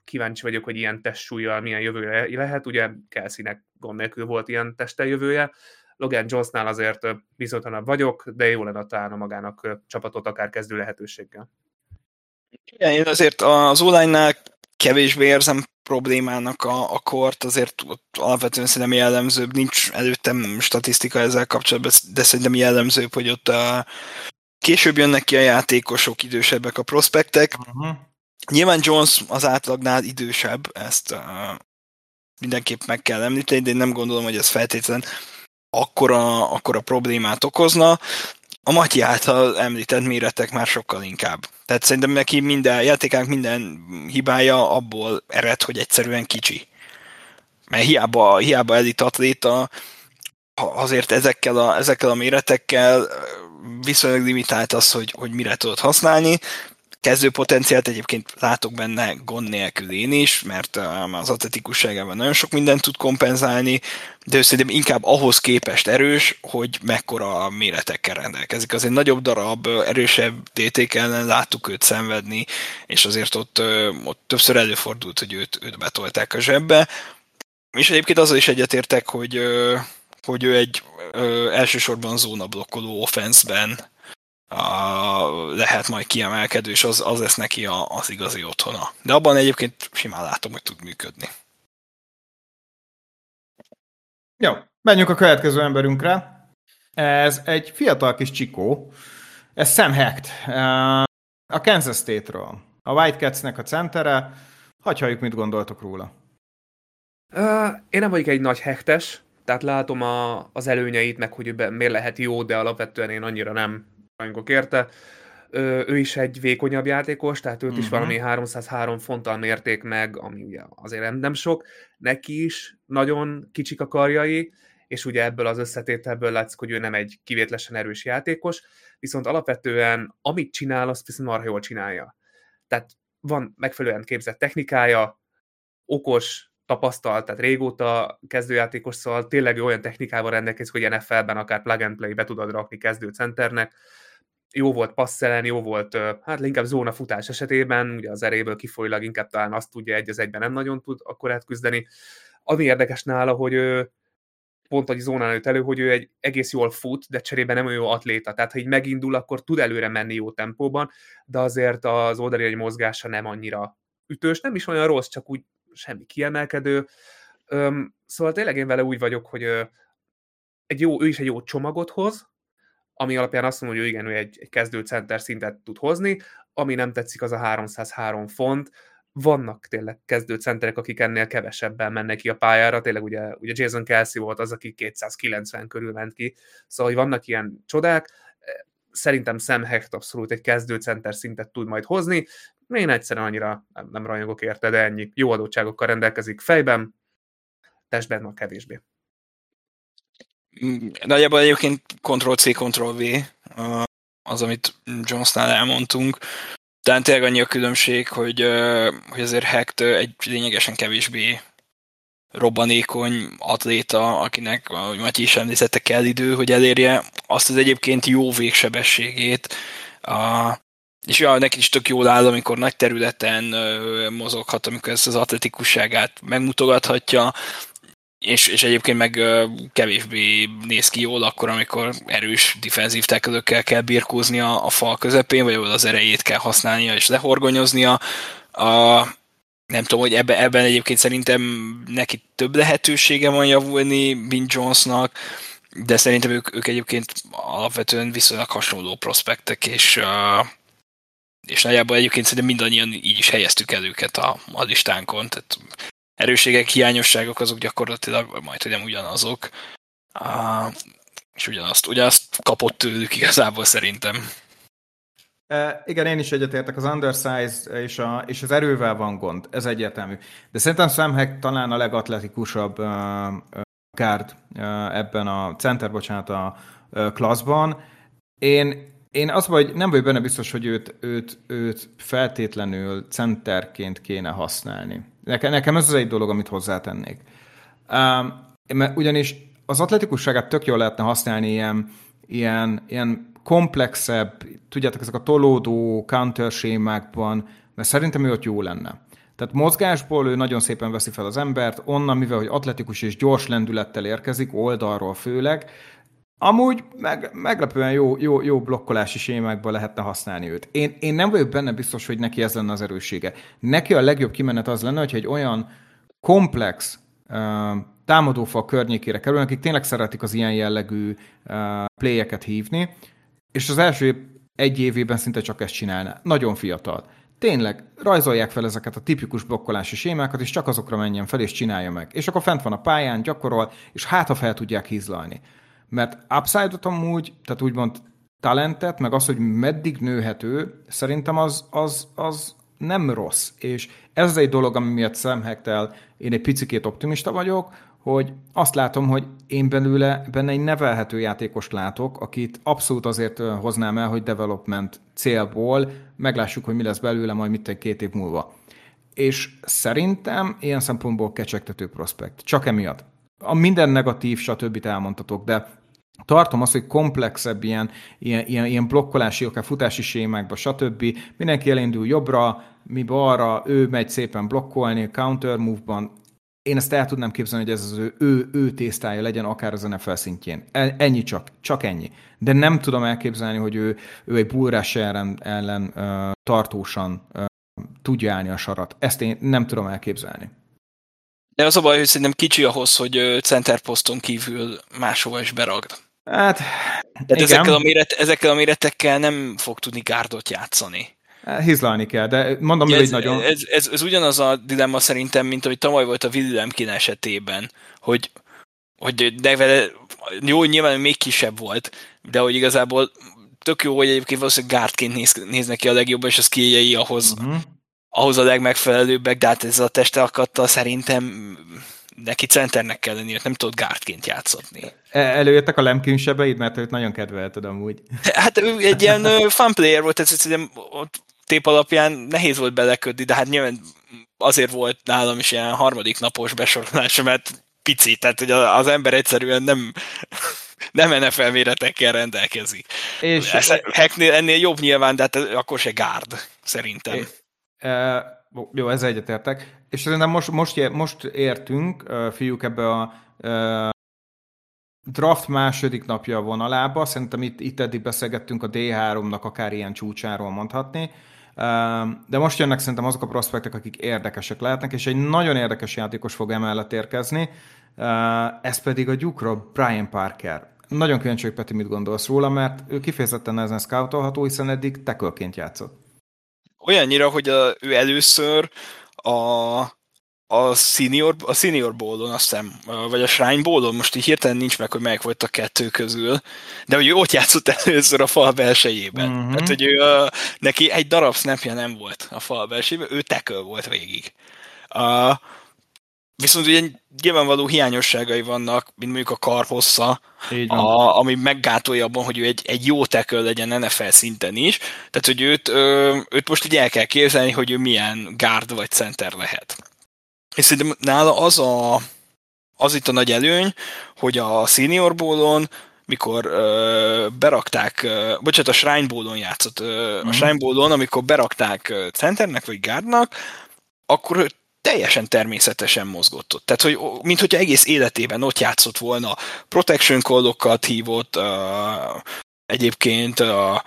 kíváncsi vagyok, hogy ilyen testsúllyal milyen jövője lehet. Ugye Kelseynek gond nélkül volt ilyen jövője. Logan Jonesnál azért bizonytalanabb vagyok, de jó lenne találna magának csapatot akár kezdő lehetőséggel. Igen, én azért az online-nál kevésbé érzem problémának a kort, azért ott alapvetően szerintem jellemzőbb, nincs előttem statisztika ezzel kapcsolatban, de szerintem jellemzőbb, hogy ott később jönnek ki a játékosok, idősebbek a prospektek. Nyilván Jones az átlagnál idősebb, ezt mindenképp meg kell említeni, de én nem gondolom, hogy ez feltétlen akkora problémát okozna. A Matyi által említett méretek már sokkal inkább. Tehát szerintem neki minden játékának minden hibája abból ered, hogy egyszerűen kicsi. Mert hiába elit atléta, azért ezekkel a méretekkel viszonylag limitált az, hogy mire tudod használni. Kezdő potenciált egyébként látok benne gond nélkül én is, mert az atletikusságában nagyon sok mindent tud kompenzálni, de szerintem inkább ahhoz képest erős, hogy mekkora méretekkel rendelkezik. Azért nagyobb darab, erősebb DT-k ellen láttuk őt szenvedni, és azért ott többször előfordult, hogy őt betolták a zsebbe. És egyébként azzal is egyetértek, hogy ő egy elsősorban zónablokkoló offenszben lehet majd kiemelkedő, és az lesz neki az igazi otthona. De abban egyébként simán látom, hogy tud működni. Jó, menjünk a következő emberünkre. Ez egy fiatal kis csikó. Ez Sam Hecht. A Kansas State-ről. A Whitecatsnek a centere. Hagyjuk, mit gondoltok róla. Én nem vagyok egy nagy hektes, tehát látom az előnyeit, meg hogy miért lehet jó, de alapvetően én annyira nem rajongok érte. Ő is egy vékonyabb játékos, tehát őt is valami 303 fonttal mérték meg, ami ugye azért nem sok. Neki is nagyon kicsik a karjai, és ugye ebből az összetételből látszik, hogy ő nem egy kivétlesen erős játékos, viszont alapvetően amit csinál, azt viszont marha jól csinálja. Tehát van megfelelően képzett technikája, okos, tapasztalt, tehát régóta kezdőjátékos, szóval tényleg olyan technikával rendelkezik, hogy NFL-ben akár plug and play be tudod rakni kezdőcenternek. Jó volt passzelni, jó volt, hát inkább zónafutás esetében, ugye az eréből kifolyólag inkább talán azt tudja, egy az egyben nem nagyon tud akkor átküzdeni. Ami érdekes nála, hogy pont, hogy zónán jött elő, hogy ő egy egész jól fut, de cserébe nem olyan jó atléta. Tehát, ha így megindul, akkor tud előre menni jó tempóban, de azért az oldali mozgása nem annyira ütős, nem is olyan rossz, csak úgy semmi kiemelkedő. Szóval tényleg én vele úgy vagyok, hogy ő is egy jó csomagot hoz, ami alapján azt mondom, hogy igen, ő egy kezdőcenter szintet tud hozni, ami nem tetszik, az a 303 font. Vannak tényleg kezdőcenterek, akik ennél kevesebben mennek ki a pályára, tényleg ugye Jason Kelsey volt az, aki 290 körül ment ki, szóval hogy vannak ilyen csodák. Szerintem Sam Hecht abszolút egy kezdőcenter szintet tud majd hozni, én egyszerűen annyira nem rajongok érte, de ennyi. Jó adottságokkal rendelkezik fejben, testben már kevésbé. Nagyjából egyébként Ctrl-C, Ctrl-V az, amit Jonesnál elmondtunk. Tehát tényleg annyi a különbség, hogy azért Hecht egy lényegesen kevésbé robbanékony atléta, akinek, ahogy Matyi is említette, kell idő, hogy elérje azt az egyébként jó végsebességét. És neki is tök jól áll, amikor nagy területen mozoghat, amikor ezt az atletikusságát megmutogathatja, és egyébként meg kevésbé néz ki jól akkor, amikor erős defenzív tackle-ökkel kell birkózni a fal közepén, vagy ahol az erejét kell használnia és lehorgonyoznia. Nem tudom, hogy ebben egyébként szerintem neki több lehetősége van javulni, mint Jonesnak, de szerintem ők egyébként alapvetően viszonylag hasonló prospektek, és nagyjából egyébként szerintem mindannyian így is helyeztük el őket a listánkon, tehát erősségek, hiányosságok azok gyakorlatilag majdnem ugyanazok, és ugyanazt kapott tőlük igazából szerintem. Igen, én is egyetértek, az undersize és az erővel van gond, ez egyértelmű. De szerintem Sam Hecht talán a legatletikusabb guard ebben a center, a klasszban. Én azt vagy nem vagyok benne biztos, hogy őt feltétlenül centerként kéne használni. Nekem ez az egy dolog, amit hozzátennék. Ugyanis az atletikusságát tök jól lehetne használni ilyen komplexebb, tudjátok, ezek a tolódó counter sémákban, mert szerintem ő ott jó lenne. Tehát mozgásból ő nagyon szépen veszi fel az embert, onnan, mivel hogy atletikus és gyors lendülettel érkezik, oldalról főleg, amúgy meglepően jó blokkolási sémákban lehetne használni őt. Én nem vagyok benne biztos, hogy neki ez lenne az erőssége. Neki a legjobb kimenet az lenne, hogy egy olyan komplex támadófal környékére kerül, akik tényleg szeretik az ilyen jellegű playeket hívni, és az első egy évében szinte csak ezt csinálná. Nagyon fiatal. Tényleg, rajzolják fel ezeket a tipikus blokkolási sémákat, és csak azokra menjen fel, és csinálja meg. És akkor fent van a pályán, gyakorol, és hát, ha fel tudják hízlalni. Mert upside-ot amúgy, tehát úgymond talentet, meg az, hogy meddig nőhető, szerintem az nem rossz. És ez egy dolog, ami miatt Sam Hagtel én egy picikét optimista vagyok, hogy azt látom, hogy én benne egy nevelhető játékost látok, akit abszolút azért hoznám el, hogy development célból meglássuk, hogy mi lesz belőle majd 2 év múlva. És szerintem ilyen szempontból kecsegtető prospekt. Csak emiatt. A minden negatív, stb. Elmondhatok, de tartom azt, hogy komplexebb ilyen blokkolási, akár futási sémákba, stb. Mindenki elindul jobbra, mi balra, ő megy szépen blokkolni, counter move-ban. Én ezt el tudnám képzelni, hogy ez az ő tésztája legyen akár az NFL szintjén. Ennyi csak ennyi. De nem tudom elképzelni, hogy ő egy bull rush ellen tartósan tudja állni a sarat. Ezt én nem tudom elképzelni. De az a baj, hogy szerintem kicsi ahhoz, hogy center poszton kívül máshova is beragd. Hát, ezekkel a méretekkel nem fog tudni gárdot játszani. Hizlalni kell, de mondom, hogy nagyon... Ez ugyanaz a dilemma szerintem, mint ahogy tavaly volt a Willy Lemkin esetében, hogy de vele, jó, nyilván még kisebb volt, de hogy igazából tök jó, hogy egyébként valószínűleg gárdként néz neki a legjobban, és az kijei ahhoz a legmegfelelőbbek, de hát ezzel a testalkattal szerintem neki centernek kell lenni, nem tudod gárdként játszatni. Előjöttek a Lemkin sebeid, mert őt nagyon kedvelted amúgy. Hát ő egy ilyen fun player volt, ez szerintem ott tép alapján nehéz volt beleködni, de hát nyilván azért volt nálam is ilyen harmadik napos besorolása, mert pici, tehát hogy az ember egyszerűen nem NFL méretekkel rendelkezik. És Hacknél ennél jobb nyilván, de hát akkor se gárd, szerintem. Jó, ezzel egyetértek. És szerintem most értünk, fiúk, ebbe a draft második napja a vonalába. Szerintem itt eddig beszélgettünk a D3-nak akár ilyen csúcsáról mondhatni. De most jönnek szerintem azok a prospektek, akik érdekesek lehetnek, és egy nagyon érdekes játékos fog emellett érkezni. Ez pedig a Duke-ról Brian Parker. Nagyon kíváncsi vagyok, Peti, mit gondolsz róla, mert ő kifejezetten nehezen scoutolható, hiszen eddig tackle-ként játszott. Olyannyira, hogy ő először a senior bowlon, azt hiszem, vagy a Shrine bowlon, most így hirtelen nincs meg, hogy melyik volt a kettő közül, de hogy ő ott játszott először a fal belsejében. Mm-hmm. Tehát, hogy neki egy darab snapja nem volt a fal belsejében, ő tackle volt végig. Viszont ugye nyilvánvaló hiányosságai vannak, mint mondjuk a karhossza, ami meggátolja abban, hogy ő egy jó tackle legyen NFL szinten is. Tehát, hogy őt most így el kell képzelni, hogy ő milyen guard vagy center lehet. És szerintem nála az itt a nagy előny, hogy a Senior Bowl-on, mikor berakták, bocsánat, a Shrine Bowl-on játszott, a Shrine Bowl-on, amikor berakták centernek vagy guardnak, akkor teljesen természetesen mozgott ott. Tehát, hogy minthogyha egész életében ott játszott volna, protection call-okat hívott, egyébként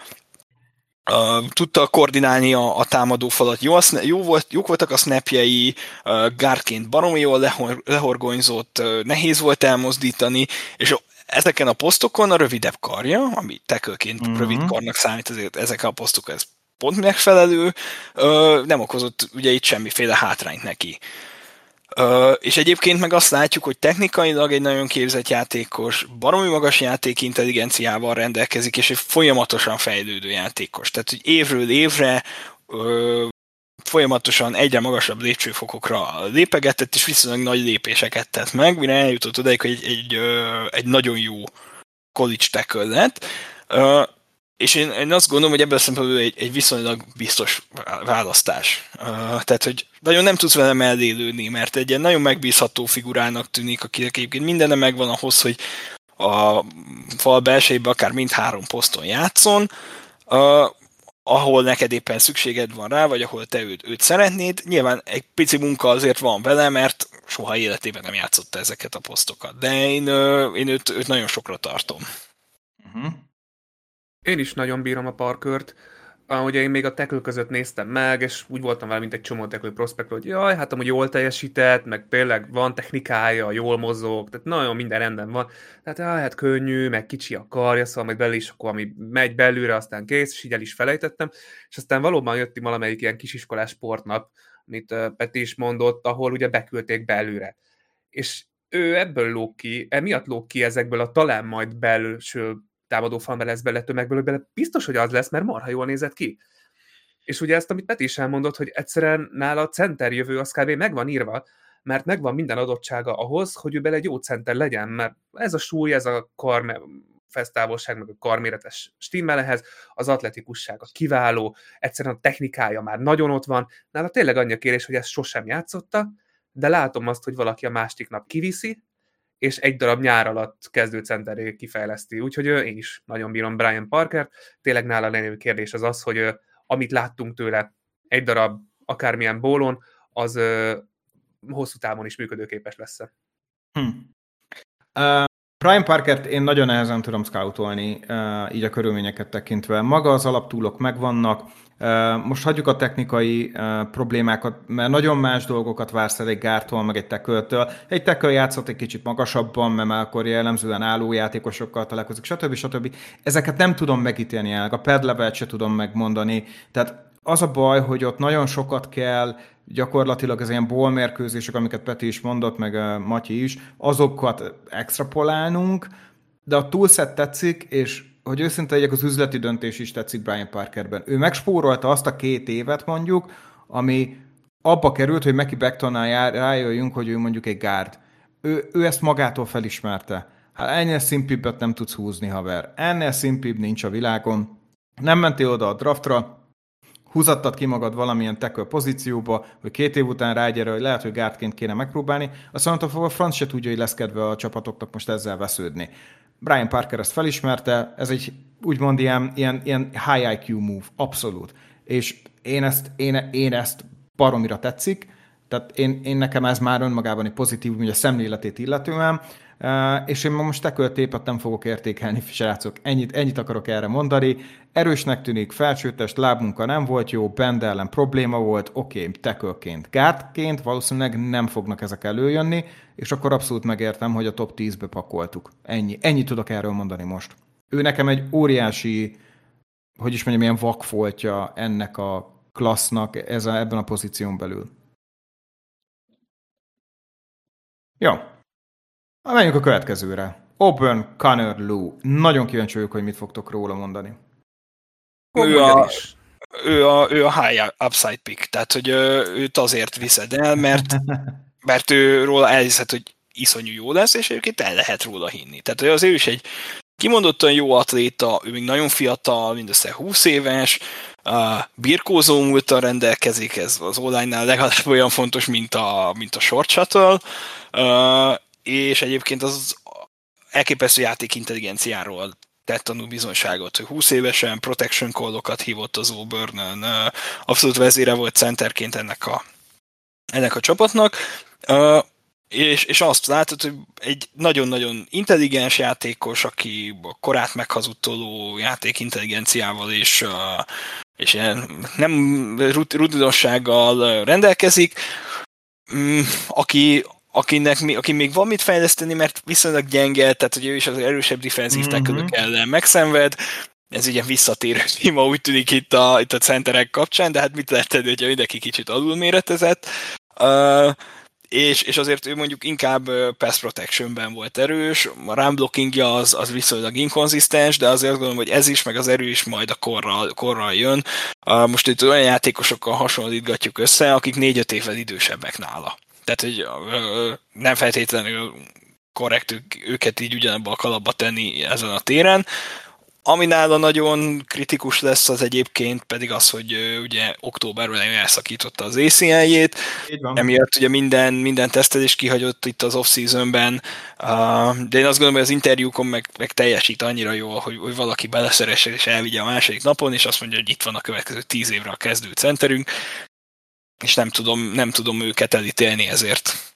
tudta koordinálni a támadófalat, jók voltak a snapjei, guardként baromi jól lehorgonyzott, nehéz volt elmozdítani, és ezeken a posztokon a rövidebb karja, ami tackleként rövid karnak számít, azért ezek a posztok, ez pont megfelelő, nem okozott ugye itt semmiféle hátrányt neki. És egyébként meg azt látjuk, hogy technikailag egy nagyon képzett játékos, baromi magas játékintelligenciával rendelkezik, és egy folyamatosan fejlődő játékos. Tehát, hogy évről évre folyamatosan egyre magasabb lépcsőfokokra lépegetett, és viszonylag nagy lépéseket tett meg, mire eljutott odáig, hogy egy nagyon jó college tackle lett. És én azt gondolom, hogy ebből a szempontból egy viszonylag biztos választás. Tehát, hogy nagyon nem tudsz vele mellé lőni, mert egy ilyen nagyon megbízható figurának tűnik, akinek egyébként mindenne megvan ahhoz, hogy a fal belsejében akár mindhárom poszton játszon. ahol neked éppen szükséged van rá, vagy ahol te őt szeretnéd. Nyilván egy pici munka azért van vele, mert soha életében nem játszotta ezeket a posztokat. De én őt nagyon sokra tartom. Uh-huh. Én is nagyon bírom a Parkert. Ugye én még a tackle között néztem meg, és úgy voltam vele, mint egy csomó tackle prospekt, hogy jaj, hát amúgy jól teljesített, meg tényleg van technikája, jól mozog, tehát nagyon minden rendben van. Tehát jaj, hát könnyű, meg kicsi a karja, szóval majd belül is, akkor ami megy belülre, aztán kész, és így el is felejtettem. És aztán valóban jött valamelyik ilyen kisiskolás sportnap, amit Peti is mondott, ahol ugye beküldték belülre. És ő ebből lóg ki, emiatt lóg ki ezekből a talán majd belső támadófalba lesz bele, tömegből bele, biztos, hogy az lesz, mert marha jól nézett ki. És ugye ezt, amit Peti is elmondott, hogy egyszerűen nála a center jövő az kb. Meg van írva, mert megvan minden adottsága ahhoz, hogy ő bele egy jó center legyen, mert ez a súly, ez a fesztávolság, meg a karméretes stimmel ehhez, az atletikussága kiváló, egyszerűen a technikája már nagyon ott van, nála tényleg annyi a kérés, hogy ezt sosem játszotta, de látom azt, hogy valaki a másik nap kiviszi, és egy darab nyár alatt kezdőcenteré kifejleszti. Úgyhogy én is nagyon bírom Brian Parkert. Tényleg nála lennél kérdés az, hogy amit láttunk tőle egy darab akármilyen bólon, az hosszú távon is működőképes lesz. Brian Parkert én nagyon nehezen tudom scoutolni, így a körülményeket tekintve. Maga az alaptúlok megvannak, most hagyjuk a technikai problémákat, mert nagyon más dolgokat vársz el egy guardtól, meg egy tackle-től. Egy tackle játszott egy kicsit magasabban, mert már akkor jellemzően állójátékosokkal találkozik, stb. Ezeket nem tudom megítélni el, a pad level-t se tudom megmondani. Tehát az a baj, hogy ott nagyon sokat kell, gyakorlatilag az ilyen ballmérkőzések, amiket Peti is mondott, meg Matyi is, azokat extrapolálnunk, de a toolset tetszik, és hogy őszinte legyek, az üzleti döntés is tetszik Brian Parkerben. Ő megspórolta azt a 2 évet mondjuk, ami abba került, hogy Mackie Becktonnál rájöjjünk, hogy ő mondjuk egy guard. Ő ezt magától felismerte. Hát ennél szimpibbet nem tudsz húzni, haver. Ennél szimpibb nincs a világon. Nem mentél oda a draftra, húzattad ki magad valamilyen tackle pozícióba, hogy 2 év után rágyere, hogy lehet, hogy guardként kéne megpróbálni, azt mondta, hogy a franc se tudja, hogy lesz kedve a csapatoknak most ezzel vesződni. Brian Parker ezt felismerte, ez egy úgymond ilyen high IQ move, abszolút. És én ezt baromira tetszik, tehát én nekem ez már önmagában egy pozitív, ugye a szemléletét illetően, és én most tackle-tépet nem fogok értékelni, srácok, ennyit akarok erre mondani. Erősnek tűnik, felsőtest, lábmunka nem volt jó, bend ellen probléma volt, oké, tackle-ként. Guardként valószínűleg nem fognak ezek előjönni, és akkor abszolút megértem, hogy a top 10-be pakoltuk. Ennyit tudok erről mondani most. Ő nekem egy óriási, hogy is mondjam, ilyen vakfoltja ennek a klassznak ebben a pozíción belül. Jó. Menjünk a következőre. Auburn Connor Lew. Nagyon kíváncsi vagyok, hogy mit fogtok róla mondani. Ő a high upside pick, tehát hogy őt azért viszed el, mert ő róla elhiszed, hogy iszonyú jó lesz, és egyébként el lehet róla hinni. Tehát azért is egy kimondottan jó atléta, ő még nagyon fiatal, mindössze 20 éves, birkózó múlttal rendelkezik, ez az online-nál legalább olyan fontos, mint a short shuttle, és egyébként az elképesztő játék intelligenciáról tett tanúbizonyságot, hogy 20 évesen protection call-okat hívott az Auburn-ön, abszolút vezére volt centerként ennek a csapatnak, és azt látod, hogy egy nagyon-nagyon intelligens játékos, aki a korát meghazudtoló játékintelligenciával és nem rutinossággal rendelkezik, aki még van mit fejleszteni, mert viszonylag gyenge, tehát hogy ő is az erősebb defensív tackle-ök ellen megszenved. Ez ugye visszatérő téma, úgy tűnik itt a centerek kapcsán, de hát mit lehet tenni, hogyha mindenki kicsit alulméretezett. És azért ő mondjuk inkább pass protectionben volt erős, a run blockingja az viszonylag inkonzisztens, de azért azt gondolom, hogy ez is, meg az erő is majd a korral jön. Most itt olyan játékosokkal hasonlítgatjuk össze, akik 4-5 évvel idősebbek nála. Tehát, hogy nem feltétlenül korrekt őket így ugyanabba a kalapba tenni ezen a téren. Ami nála nagyon kritikus lesz, az egyébként pedig az, hogy ugye októberben elszakította az ACL-jét, emiatt ugye minden tesztelés kihagyott itt az off-seasonben, de én azt gondolom, hogy az interjúkon meg teljesít annyira jól, hogy valaki beleszeressen és elvigye a második napon, és azt mondja, hogy itt van a következő 10 évre a kezdő centerünk, és nem tudom őket elítélni ezért.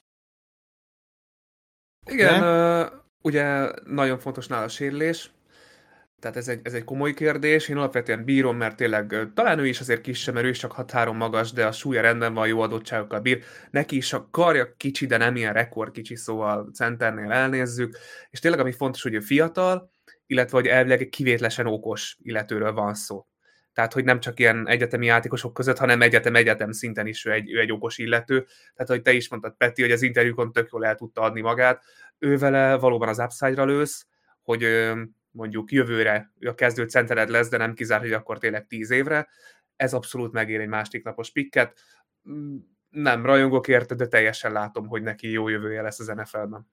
Igen, ugye nagyon fontos nála a sérülés, tehát ez egy komoly kérdés. Én alapvetően bírom, mert tényleg talán ő is azért kisebb, mert ő is csak 6'3" magas, de a súlya rendben van, jó adottságokkal bír. Neki is a karja kicsi, de nem ilyen rekord kicsi, szóval centernél elnézzük. És tényleg ami fontos, hogy ő fiatal, illetve hogy elvileg egy kivétlesen okos illetőről van szó. Tehát, hogy nem csak ilyen egyetemi játékosok között, hanem egyetem szinten is ő egy okos illető. Tehát, hogy te is mondtad, Peti, hogy az interjúkon tök jól el tudta adni magát. Ő vele valóban az upside-ra lősz, hogy mondjuk jövőre a kezdő centered lesz, de nem kizárt, hogy akkor tényleg 10 évre. Ez abszolút megér egy másik napos pikket. Nem rajongok érte, de teljesen látom, hogy neki jó jövője lesz az NFL-ben.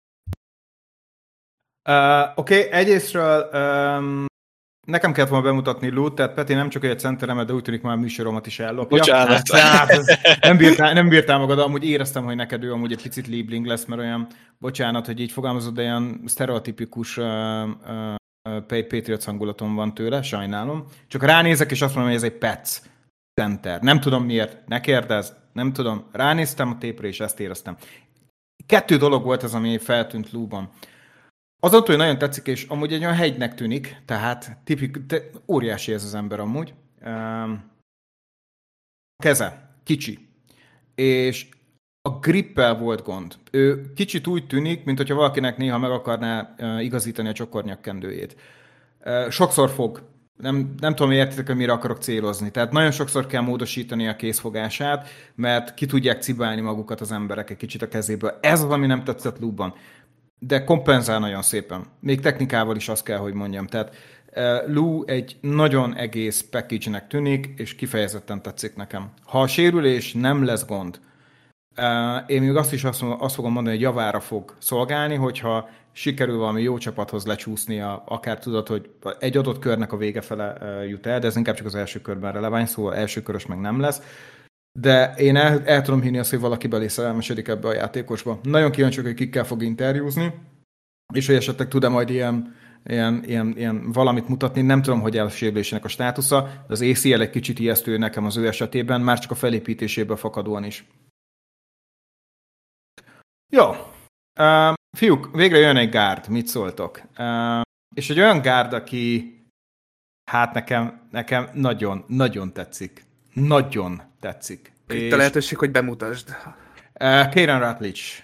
Oké, egyrésztről nekem kellett volna bemutatni Lút, tehát Peti nem csak egy centeremet, de úgy tűnik már műsoromat is ellopja. Bocsánat. Nem bírtál magad, amúgy éreztem, hogy neked ő amúgy egy picit Liebling lesz, mert olyan, bocsánat, hogy így fogalmazod, de olyan sztereotipikus Patriots hangulatom van tőle, sajnálom. Csak ránézek, és azt mondom, hogy ez egy Pets center. Nem tudom miért, ne kérdezz, nem tudom. Ránéztem a tépre, és ezt éreztem. 2 dolog volt az, ami feltűnt Lúban. Az autó nagyon tetszik, és amúgy egy olyan hegynek tűnik, tehát óriási ez az ember amúgy. Keze, kicsi. És a grippel volt gond. Ő kicsit úgy tűnik, mint hogyha valakinek néha meg akarná igazítani a csokornyakkendőjét. Sokszor fog. Nem tudom, hogy értitek, hogy mire akarok célozni. Tehát nagyon sokszor kell módosítani a kézfogását, mert ki tudják cibálni magukat az emberek egy kicsit a kezéből. Ez az, ami nem tetszett Lúban. De kompenzál nagyon szépen. Még technikával is azt kell, hogy mondjam. Tehát Lou egy nagyon egész package-nek tűnik, és kifejezetten tetszik nekem. Ha a sérülés nem lesz gond, én még azt fogom mondani, hogy javára fog szolgálni, hogyha sikerül valami jó csapathoz lecsúsznia, akár tudod, hogy egy adott körnek a vége fele jut el, de ez inkább csak az első körben releváns, szóval első körös meg nem lesz. De én el tudom hinni azt, hogy valaki belé szerelmesedik ebbe a játékosba. Nagyon kíváncsi, hogy kikkel fog interjúzni, és hogy esetleg tud-e majd ilyen valamit mutatni. Nem tudom, hogy a sérülésének a státusza, de az ACL egy kicsit ijesztő nekem az ő esetében, már csak a felépítéséből fakadóan is. Jó. Fiúk, végre jön egy gárd. Mit szóltok? És egy olyan gárd, aki hát nekem nagyon tetszik. Nagyon tetszik. Itt a lehetőség, hogy bemutasd. Kieran Rutledge.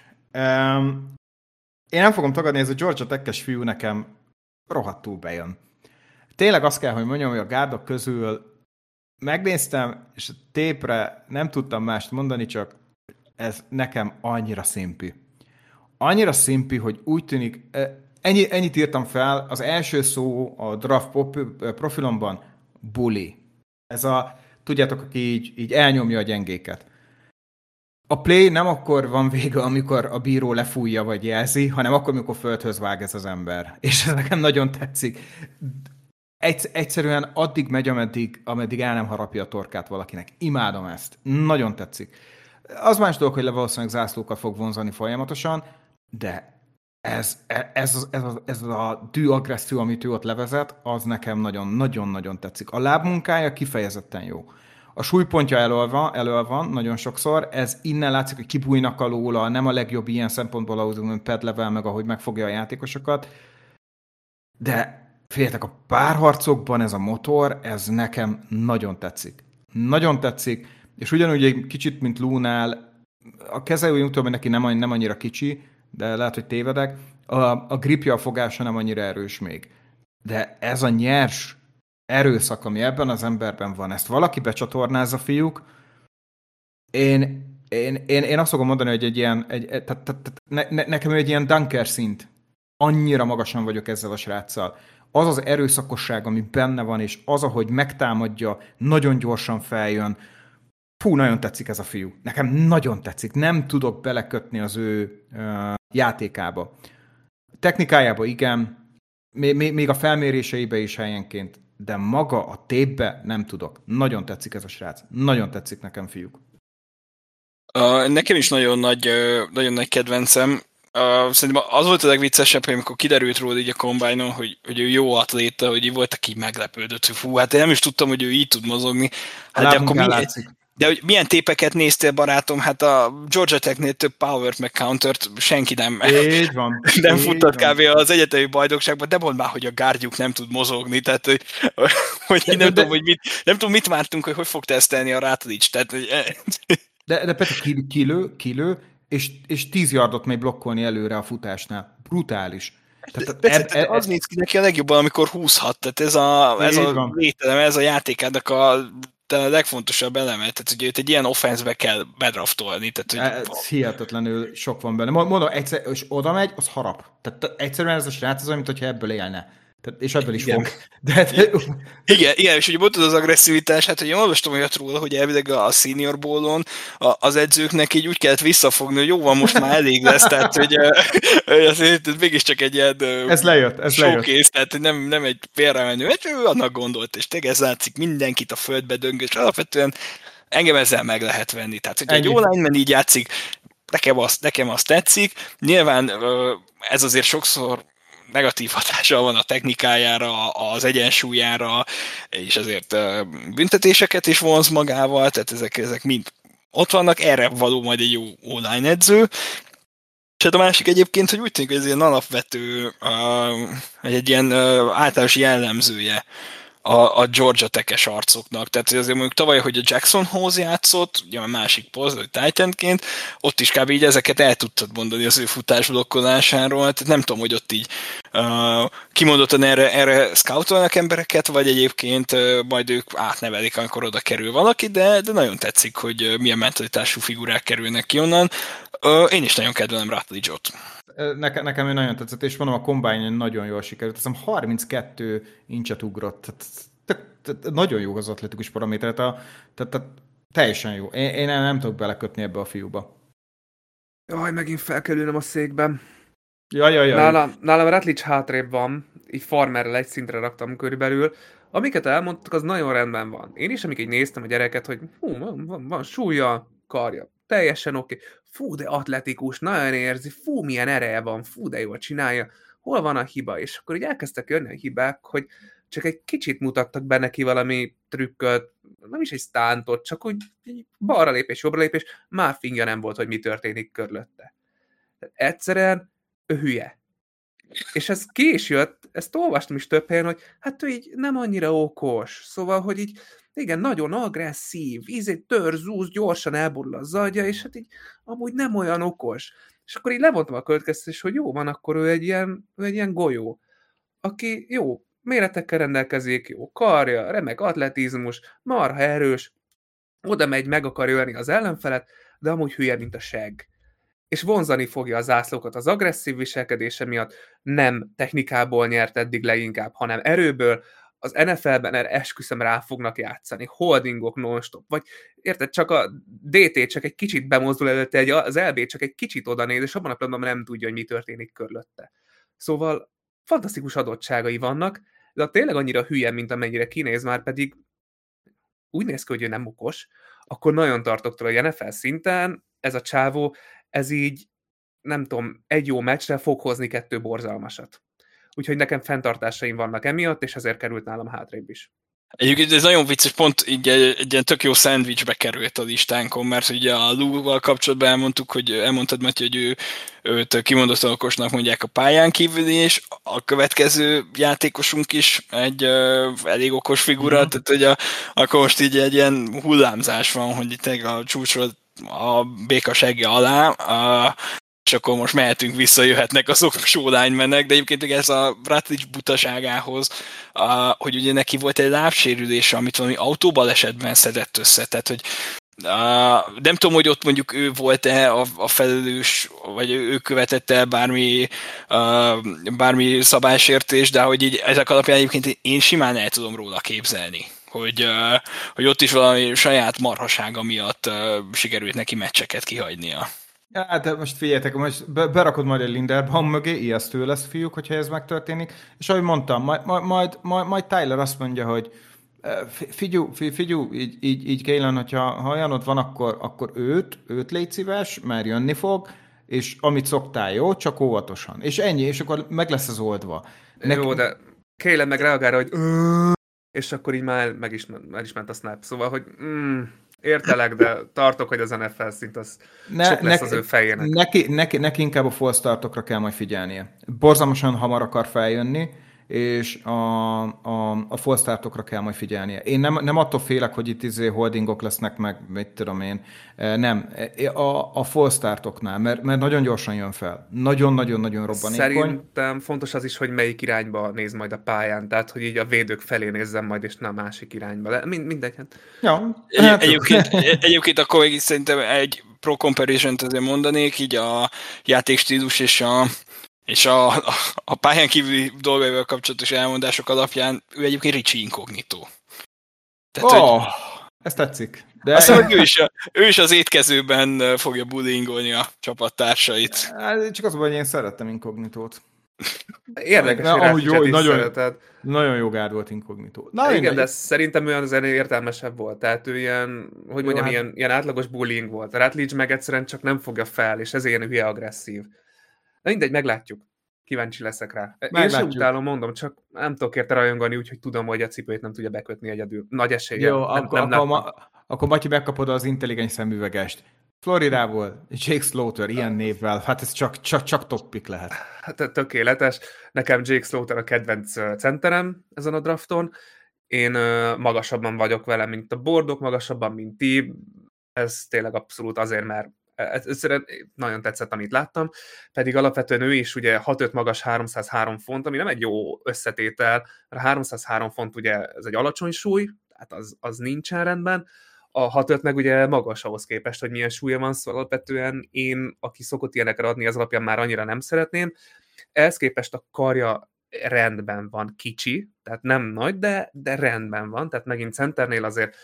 Én nem fogom tagadni, ez a Georgia Tech-es fiú nekem rohadtul bejön. Tényleg azt kell, hogy mondjam, hogy a gárdok közül megnéztem, és a tépre nem tudtam mást mondani, csak ez nekem annyira szimpi. Annyira szimpi, hogy úgy tűnik, ennyit írtam fel, az első szó a draft profilomban bully. Ez a, tudjátok, aki így elnyomja a gyengéket. A play nem akkor van vége, amikor a bíró lefújja vagy jelzi, hanem akkor, amikor földhöz vág ez az ember. És ez nekem nagyon tetszik. Egyszerűen addig megy, ameddig el nem harapja a torkát valakinek. Imádom ezt. Nagyon tetszik. Az más dolog, hogy valószínűleg zászlókat fog vonzani folyamatosan, de ez a dű agresszió, amit ő ott levezet, az nekem nagyon-nagyon tetszik. A lábmunkája kifejezetten jó. A súlypontja elől van nagyon sokszor, ez innen látszik, hogy kibújnak alóla, nem a legjobb ilyen szempontból ahhoz, mint pad level, meg ahogy megfogja a játékosokat. De féltek, a párharcokban ez a motor, ez nekem nagyon tetszik. Nagyon tetszik, és ugyanúgy egy kicsit, mint Lúnál, a keze úgy tudom, hogy neki nem annyira kicsi, de lehet, hogy tévedek, a gripja, a fogása nem annyira erős még. De ez a nyers erőszak, ami ebben az emberben van, ezt valaki becsatornázza, fiúk. Én azt fogom mondani, hogy egy ilyen, nekem egy ilyen dunker szint. Annyira magasan vagyok ezzel a sráccal. Az az erőszakosság, ami benne van, és az, ahogy megtámadja, nagyon gyorsan feljön. Fú, nagyon tetszik ez a fiú. Nekem nagyon tetszik. Nem tudok belekötni az ő játékába. Technikájába igen, még a felméréseibe is helyenként, de maga a tépbe nem tudok. Nagyon tetszik ez a srác. Nagyon tetszik nekem, fiúk. Nekem is nagyon nagy kedvencem. Szerintem az volt a legviccesebb, hogy amikor kiderült róla így a Combine-on, hogy ő jó atléta, hogy így volt, aki meglepődött, hogy fú, hát én nem is tudtam, hogy ő így tud mozogni. Hát de akkor de hogy milyen tépeket néztél, barátom? Hát a Georgia Technél több powert meg countert senki nem futott kb. Az egyetemi bajnokságban, de mondd már, hogy a gárdjuk nem tud mozogni, tehát hogy nem tudom, mit vártunk, hogy fog tesztelni a Rutledge, tehát De Peti kilő, és 10 yardot megy blokkolni előre a futásnál. Brutális. Tehát az néz ki neki a legjobban, amikor húzhat. Tehát ez a vételem, ez a játékának a legfontosabb eleme. Tehát ugye őt egy ilyen offenszbe kell bedraftolni. Ez hihetetlenül sok van benne. Mondom, egyszer, és oda megy, az harap. Tehát egyszerűen ez a srác az olyan, mintha ebből élne. És ebből is fog. Igen, és ugye mondtad az agresszivitás, hát hogy én olvastam olyat róla, hogy elvileg a Senior Bowl-on az edzőknek így úgy kellett visszafogni, hogy jó van, most már elég lesz, tehát hogy azért mégiscsak egy ilyen ez lejött. showcase, tehát nem egy félremenő, mert ő annak gondolt, és tényleg ez látszik, mindenkit a földbe döngös, alapvetően engem ezzel meg lehet venni, tehát hogy egy online így játszik, nekem azt tetszik, nyilván ez azért sokszor negatív hatással van a technikájára, az egyensúlyára, és azért büntetéseket is vonz magával, tehát ezek mind ott vannak, erre való majd egy jó online edző. És hát a másik egyébként, hogy úgy tűnik, hogy ez ilyen alapvető, egy ilyen általános jellemzője a Georgia Tech-es arcoknak. Tehát azért mondjuk tavaly, hogy a Jacksonhoz játszott, ugye a másik poz, hogy Titanként, ott is kb. Így ezeket el tudtad mondani az ő futásblokkolásáról, tehát nem tudom, hogy ott így kimondottan erre scoutolnak embereket, vagy egyébként majd ők átnevelik, amikor oda kerül valaki, de nagyon tetszik, hogy milyen mentalitású figurák kerülnek ki onnan. Én is nagyon kedvelem Rutledge-ot. Nekem ő nagyon tetszett, és mondom, a Combine nagyon jól sikerült. Azt hiszem 32 incset ugrott. Tehát nagyon jó az atletikus paraméter. Tehát teljesen jó. Én nem tudok belekötni ebbe a fiúba. Jaj, megint fel kell ülnöm a székben. Jaj. Nálam Rutledge hátrébb van, így farmerrel egy szintre raktam körülbelül. Amiket elmondtak, az nagyon rendben van. Én is, amikor így néztem a gyereket, hogy van súlya, karja, teljesen oké. Fú, de atletikus, nagyon érzi, fú, milyen ereje van, fú, de jól csinálja. Hol van a hiba? És akkor így elkezdtek jönni a hibák, hogy csak egy kicsit mutattak be neki valami trükköt, nem is egy sztántot, csak úgy balra lépés, jobbra lépés, már fingja nem volt, hogy mi történik körülötte. Egyszerűen ő hülye. És ez ki is jött, ezt olvastam is több helyen, hogy hát ő így nem annyira okos, szóval, hogy így igen, nagyon agresszív, zúz, gyorsan elborul a zagyja, és hát így amúgy nem olyan okos. És akkor így levontam a következtetés, hogy jó van, akkor ő egy ilyen golyó, aki jó méretekkel rendelkezik, jó karja, remek atletizmus, marha erős, oda megy, meg akarja ölni az ellenfelet, de amúgy hülye, mint a segg. És vonzani fogja a zászlókat az agresszív viselkedése miatt, nem technikából nyert eddig leginkább, hanem erőből. Az NFL-ben erre esküszöm rá fognak játszani, holdingok non-stop, vagy érted, csak a DT csak egy kicsit bemozdul előtte, az LB csak egy kicsit odanéz, és abban a pillanatban nem tudja, hogy mi történik körülötte. Szóval fantasztikus adottságai vannak, de tényleg annyira hülye, mint amennyire kinéz, már pedig úgy néz ki, hogy ő nem okos, akkor nagyon tartok tőle, hogy NFL szinten ez a csávó, ez így, nem tudom, egy jó meccsre fog hozni 2 borzalmasat. Úgyhogy nekem fenntartásaim vannak emiatt, és ezért került nálam hátrébb is. Egyébként ez nagyon vicces, pont így egy ilyen tök jó szendvicsbe került a listánkon, mert ugye a Lou-val kapcsolatban elmondtad, Matyi, hogy őt kimondottan okosnak mondják a pályán kívül, és a következő játékosunk is egy elég okos figura, tehát hogy akkor most így egy ilyen hullámzás van, hogy itt a csúcsról a béka segge alá, és akkor most mehetünk vissza, jöhetnek azok sólánymenek, de egyébként ez a Rutledge butaságához, hogy ugye neki volt egy lábsérülése, amit valami autóbalesetben szedett össze, tehát hogy nem tudom, hogy ott mondjuk ő volt-e a felelős, vagy ő követette el bármi szabálysértés, de hogy így ezek alapján egyébként én simán el tudom róla képzelni, hogy ott is valami saját marhasága miatt sikerült neki meccseket kihagynia. Ja, de most figyeljetek, most berakod majd egy Linderbaum mögé, ijesztő lesz, fiúk, hogyha ez megtörténik, és ahogy mondtam, majd Tyler azt mondja, hogy figyú, így Kaylen, ha olyanod van, akkor őt légy szíves, mert jönni fog, és amit szoktál, jó, csak óvatosan. És ennyi, és akkor meg lesz az oldva. Jó, de Kaylen meg reagálra, hogy és akkor így már el is ment a snap. Szóval, hogy értelek, de tartok, hogy az NFL szint az sok lesz az ő fejének. Neki inkább a false startokra kell majd figyelnie. Borzalmasan hamar akar feljönni, és a false startokra kell majd figyelnie. Én nem attól félek, hogy itt holdingok lesznek meg, mit tudom én. Nem. A false startoknál, mert nagyon gyorsan jön fel. Nagyon-nagyon robbanékony. Szerintem fontos az is, hogy melyik irányba néz majd a pályán. Tehát, hogy így a védők felé nézzem majd, és nem a másik irányba. De mindegy. Ja. Egyébként akkor még szerintem egy pro comparison-t azért mondanék, így a játékstílus és a pályán kívüli dolgaival kapcsolatos elmondások alapján ő egyébként Richie Incognito. Tehát, ez tetszik. De azt mondom, hogy ő is az étkezőben fogja bullyingolni a csapattársait. Csak az, hogy én szerettem Incognitót. Érdekes, hogy jó, nagyon jó gárd volt Incognito. Igen, de szerintem olyan azért értelmesebb volt. Tehát ő ilyen, hogy mondjam, ilyen átlagos bullying volt. A Rutledge meg egyszerűen csak nem fogja fel, és ezért ilyen hülye agresszív. De mindegy, meglátjuk. Kíváncsi leszek rá. Én sem utálom, mondom, csak nem tudok érte rajongani, úgyhogy tudom, hogy a cipőjét nem tudja bekötni egyedül. Nagy esélye. Jó, akkor Matyi megkapod az intelligens szemüvegest. Floridából, Jake Slaughter, ilyen névvel, hát ez csak top pick lehet. Hát tökéletes. Nekem Jake Slaughter a kedvenc centerem ezen a drafton. Én magasabban vagyok vele, mint a boardok, magasabban, mint ti. Ez tényleg abszolút azért, mert egyszerűen nagyon tetszett, amit láttam, pedig alapvetően ő is ugye 6'5 magas, 303 font, ami nem egy jó összetétel, mert a 303 font ugye ez egy alacsony súly, tehát az nincsen rendben, a 6'5 meg ugye magas ahhoz képest, hogy milyen súlya van, szóval alapvetően én, aki szokott ilyenekre adni, az alapján már annyira nem szeretném. Ehhez képest a karja rendben van, kicsi, tehát nem nagy, de rendben van, tehát megint centernél azért